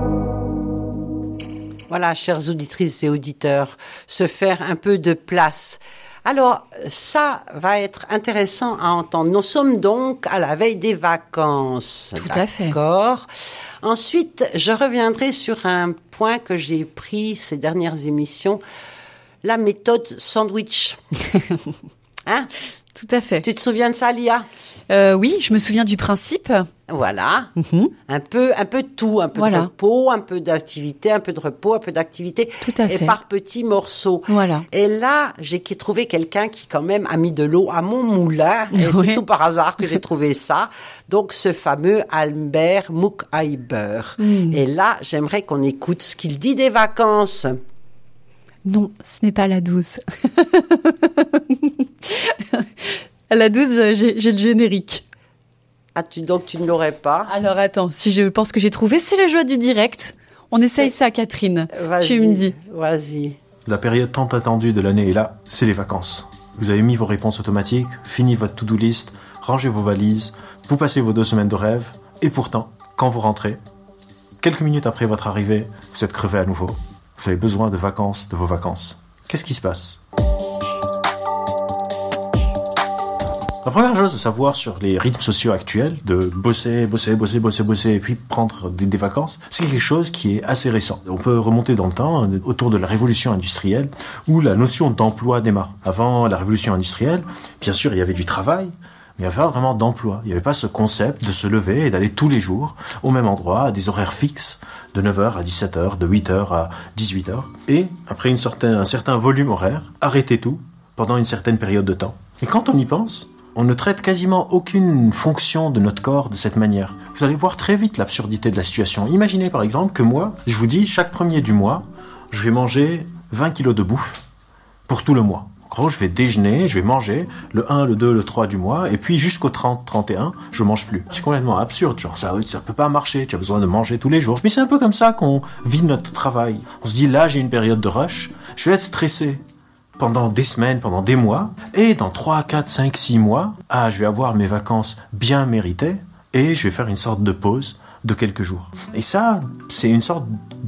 S1: Voilà, chères auditrices et auditeurs, se faire un peu de place. Alors, ça va être intéressant à entendre. Nous sommes donc à la veille des vacances.
S2: Tout à fait.
S1: D'accord. Ensuite, je reviendrai sur un point que j'ai pris ces dernières émissions, la méthode sandwich. Hein?
S2: Tout à fait.
S1: Tu te souviens de ça, Lia?
S2: Oui, je me souviens du principe.
S1: Voilà. Un peu de tout, un peu
S2: Voilà.
S1: de repos, un peu d'activité, un peu de repos, un peu d'activité.
S2: Tout à fait.
S1: Et par petits morceaux.
S2: Voilà.
S1: Et là, j'ai trouvé quelqu'un qui quand même a mis de l'eau à mon moulin. Et
S2: Ouais.
S1: c'est tout par hasard que j'ai trouvé ça. Donc, ce fameux Albert Mukhaiber. Et là, j'aimerais qu'on écoute ce qu'il dit des vacances.
S2: Non, ce n'est pas la 12. À la 12, j'ai le générique.
S1: Donc tu ne l'aurais pas.
S2: Alors attends, si je pense que j'ai trouvé, c'est la joie du direct. On essaye ça, Catherine.
S1: Vas-y,
S2: tu me dis.
S1: Vas-y.
S3: La période tant attendue de l'année est là, c'est les vacances. Vous avez mis vos réponses automatiques, fini votre to-do list, rangez vos valises, vous passez vos 2 semaines de rêve, et pourtant, quand vous rentrez, quelques minutes après votre arrivée, vous êtes crevé à nouveau. Vous avez besoin de vacances, de vos vacances. Qu'est-ce qui se passe ? La première chose à savoir sur les rythmes sociaux actuels, de bosser, et puis prendre des vacances, c'est quelque chose qui est assez récent. On peut remonter dans le temps, autour de la révolution industrielle, où la notion d'emploi démarre. Avant la révolution industrielle, bien sûr, il y avait du travail, mais il n'y avait pas vraiment d'emploi. Il n'y avait pas ce concept de se lever et d'aller tous les jours au même endroit, à des horaires fixes, de 9h à 17h, de 8h à 18h. Et, après un certain volume horaire, arrêter tout pendant une certaine période de temps. Et quand on y pense, on ne traite quasiment aucune fonction de notre corps de cette manière. Vous allez voir très vite l'absurdité de la situation. Imaginez par exemple que moi, je vous dis, chaque 1er du mois, je vais manger 20 kilos de bouffe pour tout le mois. En gros, je vais déjeuner, je vais manger le 1, le 2, le 3 du mois, et puis jusqu'au 30, 31, je mange plus. C'est complètement absurde, genre ça peut pas marcher, tu as besoin de manger tous les jours. Mais c'est un peu comme ça qu'on vit notre travail. On se dit, là j'ai une période de rush, je vais être stressé pendant des semaines, pendant des mois, et dans 3, 4, 5, 6 mois, je vais avoir mes vacances bien méritées, et je vais faire une sorte de pause de quelques jours. Et ça, c'est une sorte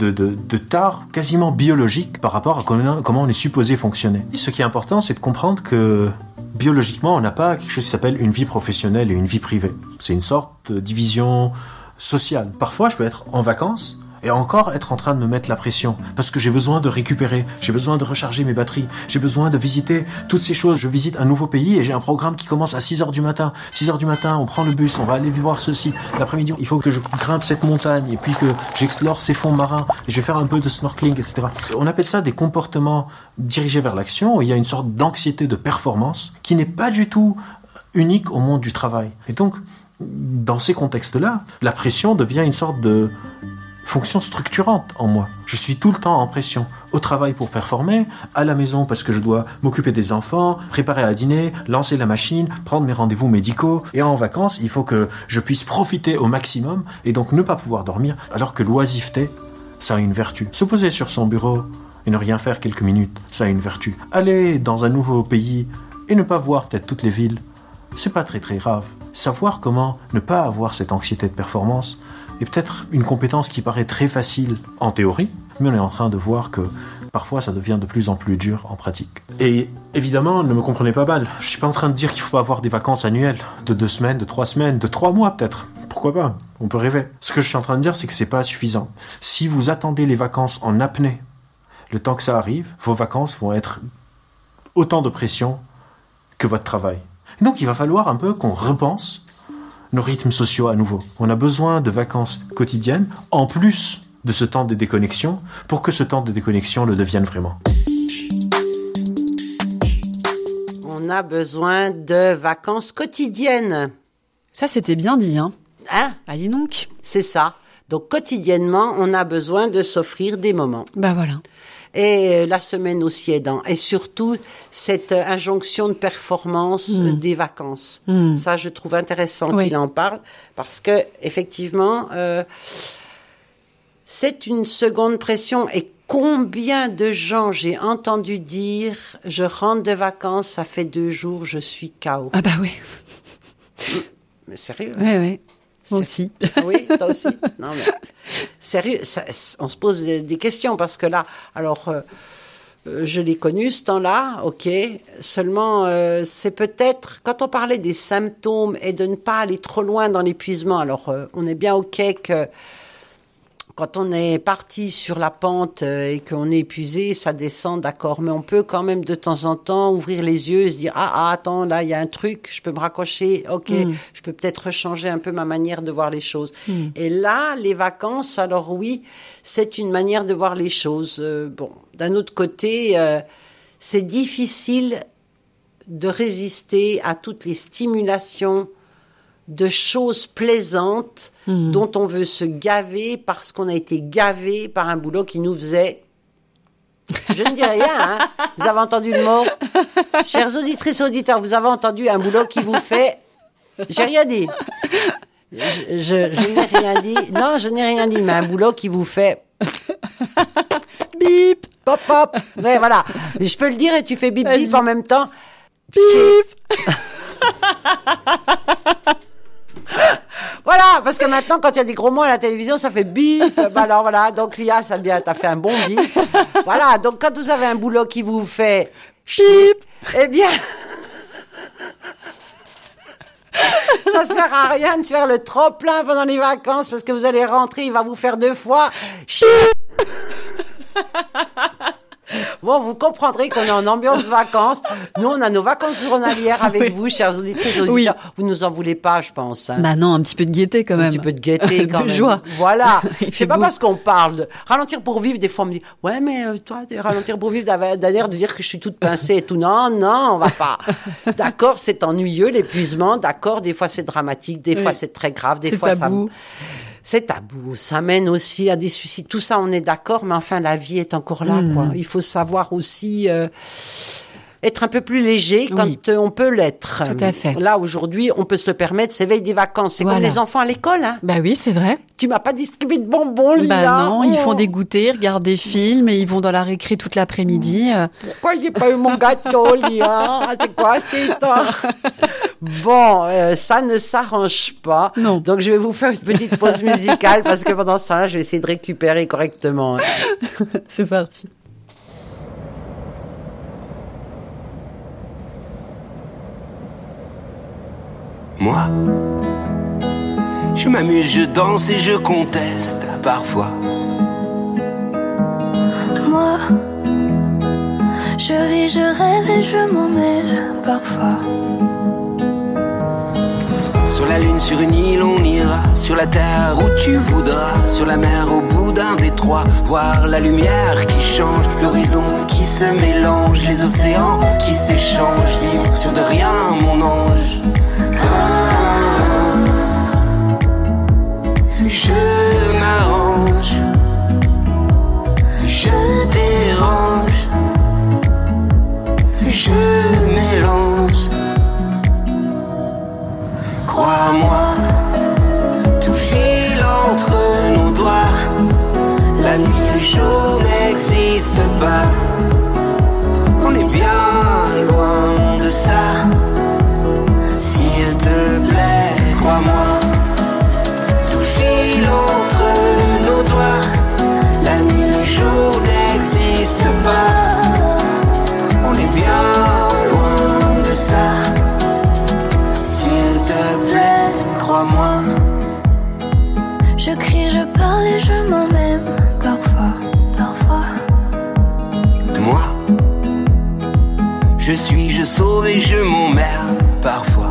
S3: de tard quasiment biologique par rapport à comment on est supposé fonctionner. Et ce qui est important, c'est de comprendre que biologiquement, on n'a pas quelque chose qui s'appelle une vie professionnelle et une vie privée. C'est une sorte de division sociale. Parfois, je peux être en vacances, et encore être en train de me mettre la pression, parce que j'ai besoin de récupérer, j'ai besoin de recharger mes batteries, j'ai besoin de visiter toutes ces choses. Je visite un nouveau pays et j'ai un programme qui commence à 6h du matin. 6h du matin, on prend le bus, on va aller voir ceci. L'après-midi, il faut que je grimpe cette montagne et puis que j'explore ces fonds marins et je vais faire un peu de snorkeling, etc. On appelle ça des comportements dirigés vers l'action, où il y a une sorte d'anxiété de performance qui n'est pas du tout unique au monde du travail. Et donc, dans ces contextes-là, la pression devient une sorte de fonction structurante en moi. Je suis tout le temps en pression. Au travail pour performer, à la maison parce que je dois m'occuper des enfants, préparer à dîner, lancer la machine, prendre mes rendez-vous médicaux. Et en vacances, il faut que je puisse profiter au maximum et donc ne pas pouvoir dormir, alors que l'oisiveté, ça a une vertu. Se poser sur son bureau et ne rien faire quelques minutes, ça a une vertu. Aller dans un nouveau pays et ne pas voir peut-être toutes les villes, c'est pas très très grave. Savoir comment ne pas avoir cette anxiété de performance est peut-être une compétence qui paraît très facile en théorie, mais on est en train de voir que parfois ça devient de plus en plus dur en pratique. Et évidemment, ne me comprenez pas mal, je suis pas en train de dire qu'il faut pas avoir des vacances annuelles, de 2 semaines, de 3 semaines, de 3 mois peut-être. Pourquoi pas ? On peut rêver. Ce que je suis en train de dire, c'est que c'est pas suffisant. Si vous attendez les vacances en apnée, le temps que ça arrive, vos vacances vont être autant de pression que votre travail. Et donc il va falloir un peu qu'on repense nos rythmes sociaux à nouveau. On a besoin de vacances quotidiennes, en plus de ce temps de déconnexion, pour que ce temps de déconnexion le devienne vraiment.
S1: On a besoin de vacances quotidiennes.
S2: Ça, c'était bien dit, hein ?
S1: Hein ?
S2: Allez donc.
S1: C'est ça. Donc, quotidiennement, on a besoin de s'offrir des moments.
S2: Bah voilà.
S1: Et la semaine aussi aidant. Et surtout, cette injonction de performance des vacances. Ça, je trouve intéressant qu'il en parle, parce que effectivement, c'est une seconde pression. Et combien de gens j'ai entendu dire « Je rentre de vacances, ça fait 2 jours, je suis KO. »
S2: Ah bah oui.
S1: Mais sérieux.
S2: Ouais. Moi aussi.
S1: Oui, toi aussi. Non, mais sérieux, on se pose des questions parce que là, alors, je l'ai connu ce temps-là, ok. Seulement, c'est peut-être quand on parlait des symptômes et de ne pas aller trop loin dans l'épuisement. Alors, on est bien ok que quand on est parti sur la pente et qu'on est épuisé, ça descend, d'accord. Mais on peut quand même de temps en temps ouvrir les yeux et se dire attends, là il y a un truc, je peux me raccrocher, ok, je peux peut-être changer un peu ma manière de voir les choses. Et là, les vacances, alors oui, c'est une manière de voir les choses. Bon, d'un autre côté, c'est difficile de résister à toutes les stimulations de choses plaisantes dont on veut se gaver parce qu'on a été gavé par un boulot qui nous faisait... Je ne dis rien, hein. Vous avez entendu le mot ? Chères auditrices et auditeurs, vous avez entendu un boulot qui vous fait... J'ai rien dit. Je n'ai rien dit. Non, je n'ai rien dit, mais un boulot qui vous fait...
S2: Bip.
S1: Pop, pop. Ouais, voilà. Je peux le dire et tu fais bip, bip en même temps. Bip. Voilà, parce que maintenant, quand il y a des gros mots à la télévision, ça fait bip. Bah alors voilà, donc Lia, ça bien, t'as fait un bon bip. Voilà, donc quand vous avez un boulot qui vous fait bip, eh bien... Ça sert à rien de faire le trop-plein pendant les vacances parce que vous allez rentrer, il va vous faire 2 fois. Bon, vous comprendrez qu'on est en ambiance vacances. Nous, on a nos vacances journalières avec vous, chers auditrices et auditeurs. Oui. Vous nous en voulez pas, je pense. Hein.
S2: Bah non, un petit peu de gaieté quand même.
S1: Un petit peu de gaieté quand
S2: de
S1: même.
S2: joie.
S1: Voilà. C'est pas parce qu'on parle de ralentir pour vivre. Des fois, on me dit, ouais, mais toi, ralentir pour vivre, d'ailleurs, de dire que je suis toute pincée et tout. Non, on va pas. D'accord, c'est ennuyeux, l'épuisement. D'accord, des fois, c'est dramatique. Des fois, c'est très grave. Des fois,
S2: tabou.
S1: C'est tabou, ça mène aussi à des suicides. Tout ça, on est d'accord, mais enfin, la vie est encore là, quoi. Il faut savoir aussi être un peu plus léger quand on peut l'être.
S2: Tout à fait.
S1: Là, aujourd'hui, on peut se le permettre, c'est veille des vacances. C'est comme les enfants à l'école, hein.
S2: Bah oui, c'est vrai.
S1: Tu m'as pas distribué de bonbons, Lia.
S2: Bah non, ils font des goûters, ils regardent des films et ils vont dans la récré toute l'après-midi.
S1: Pourquoi il n'y a pas eu mon gâteau, Lia? C'est quoi cette histoire? Bon, ça ne s'arrange pas.
S2: Non.
S1: Donc, je vais vous faire une petite pause musicale parce que pendant ce temps-là, je vais essayer de récupérer correctement.
S2: C'est parti.
S7: Moi, je m'amuse, je danse et je conteste parfois.
S8: Moi, je ris, je rêve et je m'en mêle parfois.
S7: Sur la lune, sur une île, on ira. Sur la terre où tu voudras. Sur la mer, au bout d'un détroit. Voir la lumière qui change. L'horizon qui se mélange. Les océans qui s'échangent. Vivre sur de rien, mon ange. Je m'arrange. Je dérange. Je mélange. Crois-moi, tout file entre nos doigts. La nuit, le jour n'existe pas. On est bien loin de ça. S'il te plaît, crois-moi, tout file entre nos doigts. La nuit, le jour n'existe pas. On est bien loin de ça. S'il te plaît, crois-moi.
S8: Je crie, je parle et je m'en même parfois.
S7: Moi, je suis, je sauve et je m'emmerde parfois.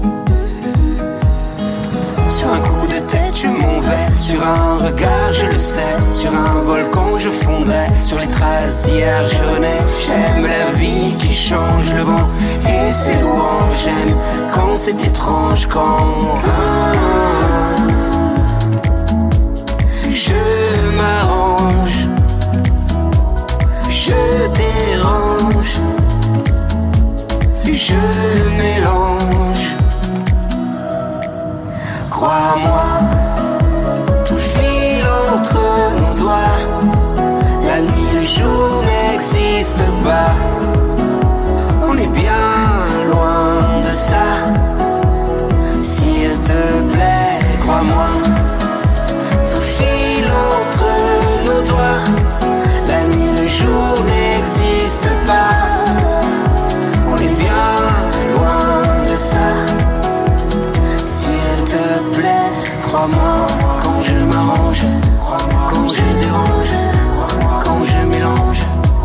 S7: Sur un coup de tête, je m'en vais. Sur un regard, je le sais. Sur un volcan, je fondrai. Sur les traces d'hier, je nais. J'aime la vie qui change le vent et ses louanges. J'aime quand c'est étrange, quand je m'arrange. Je dérange. Je mélange. Crois-moi, tout file entre nos doigts. La nuit, le jour n'existe pas. On est bien loin de ça. S'il te plaît, crois-moi, tout file entre nos doigts. La nuit, le jour n'existe pas. On est bien loin de ça. S'il te plaît, crois-moi, quand je m'arrange, quand je dérange, quand je mélange,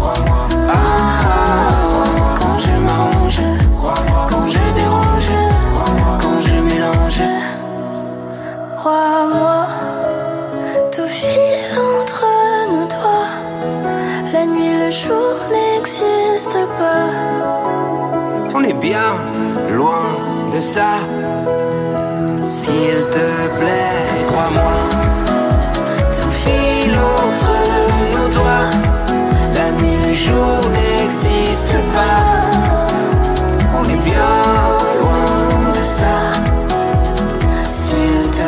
S7: quand je m'arrange, quand je dérange, quand je mélange.
S8: Crois-moi, tout file entre nos doigts. La nuit, le jour n'existe pas.
S7: On est bien loin de ça. S'il te plaît, crois-moi, tout file entre nos doigts. La nuit, le jour n'existe pas. On est bien loin de ça. S'il te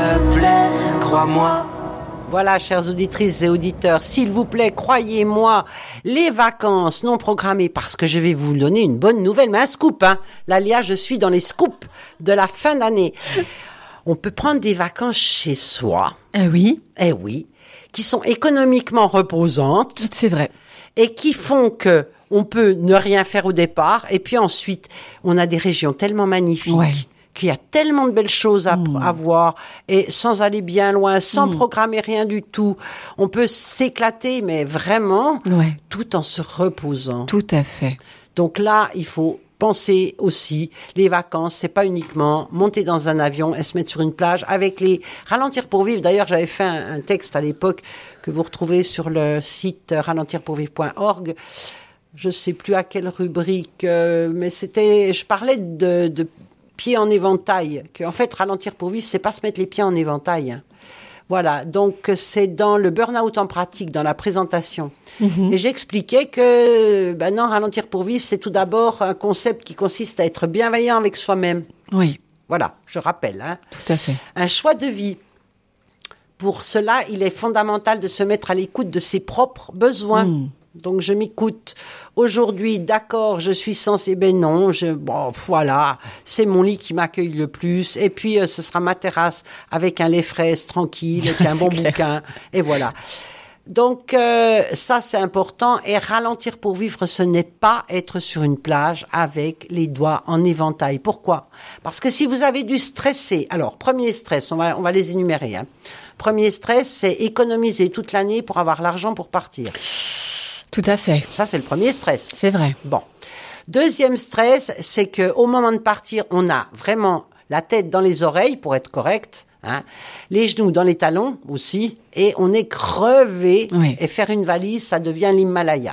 S7: crois-moi.
S1: Voilà, chères auditrices et auditeurs, s'il vous plaît, croyez-moi, les vacances non programmées, parce que je vais vous donner une bonne nouvelle, mais un scoop, hein. Là, Léa, je suis dans les scoops de la fin d'année. On peut prendre des vacances chez soi.
S2: Eh oui.
S1: Eh oui. Qui sont économiquement reposantes.
S2: C'est vrai.
S1: Et qui font que on peut ne rien faire au départ. Et puis ensuite, on a des régions tellement magnifiques. Ouais. Qu'il y a tellement de belles choses à voir, et sans aller bien loin, sans programmer rien du tout. On peut s'éclater, mais vraiment, tout en se reposant.
S2: Tout à fait.
S1: Donc là, il faut penser aussi, les vacances, c'est pas uniquement monter dans un avion et se mettre sur une plage avec les ralentir pour vivre. D'ailleurs, j'avais fait un texte à l'époque que vous retrouvez sur le site ralentirpourvivre.org. Je sais plus à quelle rubrique, mais je parlais de pieds en éventail, que en fait ralentir pour vivre, c'est pas se mettre les pieds en éventail. Voilà, donc c'est dans le burn-out en pratique, dans la présentation. Et j'expliquais que non, ralentir pour vivre, c'est tout d'abord un concept qui consiste à être bienveillant avec soi-même.
S2: Oui.
S1: Voilà, je rappelle. Hein.
S2: Tout à fait.
S1: Un choix de vie. Pour cela, il est fondamental de se mettre à l'écoute de ses propres besoins. Donc, je m'écoute. Aujourd'hui, d'accord, je suis censée, non, voilà, c'est mon lit qui m'accueille le plus. Et puis, ce sera ma terrasse avec un lait fraise tranquille, avec un bon bouquin. Et voilà. Donc, ça, c'est important. Et ralentir pour vivre, ce n'est pas être sur une plage avec les doigts en éventail. Pourquoi? Parce que si vous avez dû stresser, alors, premier stress, on va les énumérer, hein. Premier stress, c'est économiser toute l'année pour avoir l'argent pour partir.
S2: Tout à fait.
S1: Ça, c'est le premier stress.
S2: C'est vrai.
S1: Bon. Deuxième stress, c'est que au moment de partir, on a vraiment la tête dans les oreilles, pour être correct, hein, les genoux dans les talons aussi, et on est crevé. Oui. Et faire une valise, ça devient l'Himalaya.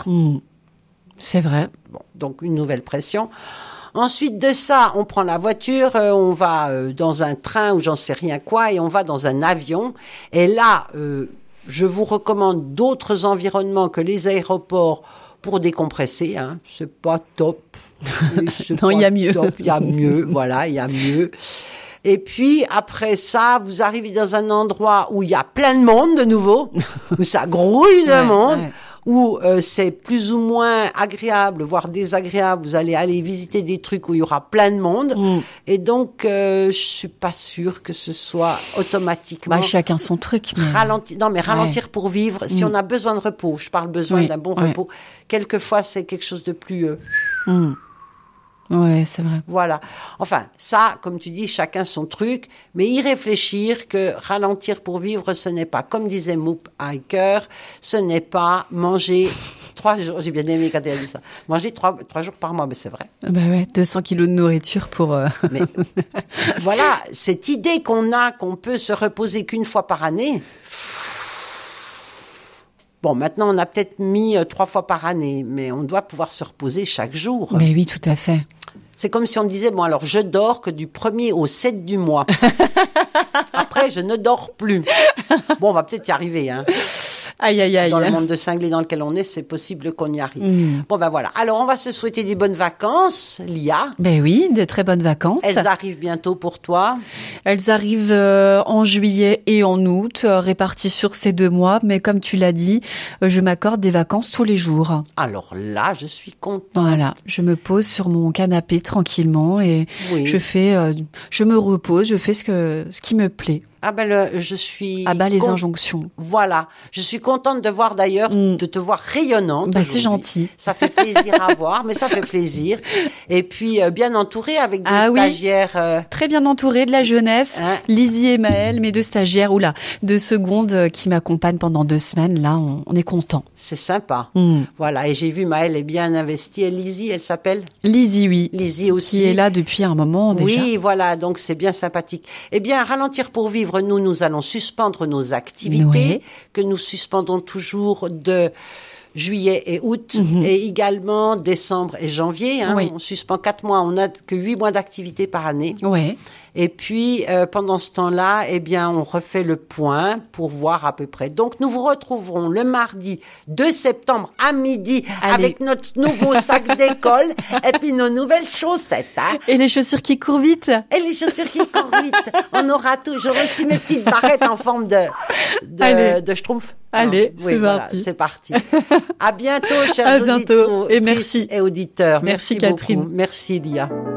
S2: C'est vrai.
S1: Bon, donc une nouvelle pression. Ensuite de ça, on prend la voiture, on va dans un train ou j'en sais rien quoi, et on va dans un avion. Et là, je vous recommande d'autres environnements que les aéroports pour décompresser. Hein. C'est pas top.
S2: Non, il y a mieux.
S1: Il y a mieux, voilà, il y a mieux. Et puis, après ça, vous arrivez dans un endroit où il y a plein de monde de nouveau, où ça grouille de monde. Ouais. Où c'est plus ou moins agréable, voire désagréable. Vous allez aller visiter des trucs où il y aura plein de monde. Et donc, je suis pas sûre que ce soit automatiquement...
S2: chacun son truc. Mais...
S1: ralentir pour vivre. Si on a besoin de repos, je parle besoin d'un bon repos. Quelquefois, c'est quelque chose de plus...
S2: Ouais, c'est vrai.
S1: Voilà. Enfin, ça, comme tu dis, chacun son truc, mais y réfléchir que ralentir pour vivre, ce n'est pas, comme disait Moop Hiker, ce n'est pas manger 3 jours, j'ai bien aimé quand elle a dit ça, manger 3 jours par mois, mais c'est vrai.
S2: 200 kilos de nourriture pour...
S1: Mais voilà, cette idée qu'on peut se reposer qu'une fois par année... Bon, maintenant, on a peut-être mis 3 fois par année, mais on doit pouvoir se reposer chaque jour.
S2: Mais oui, tout à fait.
S1: C'est comme si on disait, alors je dors que du 1er au 7 du mois. Après, je ne dors plus. Bon, on va peut-être y arriver, hein.
S2: Aïe, aïe, aïe.
S1: Dans le monde de cinglés dans lequel on est, c'est possible qu'on y arrive. Bon, voilà. Alors, on va se souhaiter des bonnes vacances, Lia.
S2: Ben oui, des très bonnes vacances.
S1: Elles arrivent bientôt pour toi.
S2: Elles arrivent en juillet et en août, réparties sur ces 2 mois. Mais comme tu l'as dit, je m'accorde des vacances tous les jours.
S1: Alors là, je suis contente.
S2: Voilà, je me pose sur mon canapé tranquillement et je me repose, je fais ce qui me plaît.
S1: Je suis...
S2: les injonctions.
S1: Voilà. Je suis contente de voir d'ailleurs, de te voir rayonnante.
S2: C'est gentil.
S1: Ça fait plaisir à voir, mais ça fait plaisir. Et puis, bien entourée avec des stagiaires.
S2: Très bien entourée de la jeunesse. Lizzie et Maëlle, mes 2 stagiaires, 2 secondes qui m'accompagnent pendant 2 semaines. Là, on est content.
S1: C'est sympa. Voilà. Et j'ai vu Maëlle est bien investie. Et Lizzie, elle s'appelle?
S2: Lizzie, oui.
S1: Lizzie aussi.
S2: Qui est là depuis un moment déjà.
S1: Oui, voilà. Donc, c'est bien sympathique. Eh bien, ralentir pour vivre. Nous allons suspendre nos activités, que nous suspendons toujours juillet et août, et également décembre et janvier. Hein, on suspend 4 mois, on n'a que 8 mois d'activité par année.
S2: Ouais.
S1: Et puis, pendant ce temps-là, eh bien, on refait le point pour voir à peu près. Donc, nous vous retrouverons le mardi 2 septembre à midi avec notre nouveau sac d'école et puis nos nouvelles chaussettes. Hein.
S2: Et les chaussures qui courent vite.
S1: Et les chaussures qui courent vite. On aura tout. J'aurai aussi mes petites barrettes en forme de schtroumpf.
S2: Allez,
S1: c'est
S2: parti.
S1: C'est parti. À bientôt, chers auditeurs
S2: et merci.
S1: Et auditeurs.
S2: Merci Catherine.
S1: Beaucoup. Merci, Lia.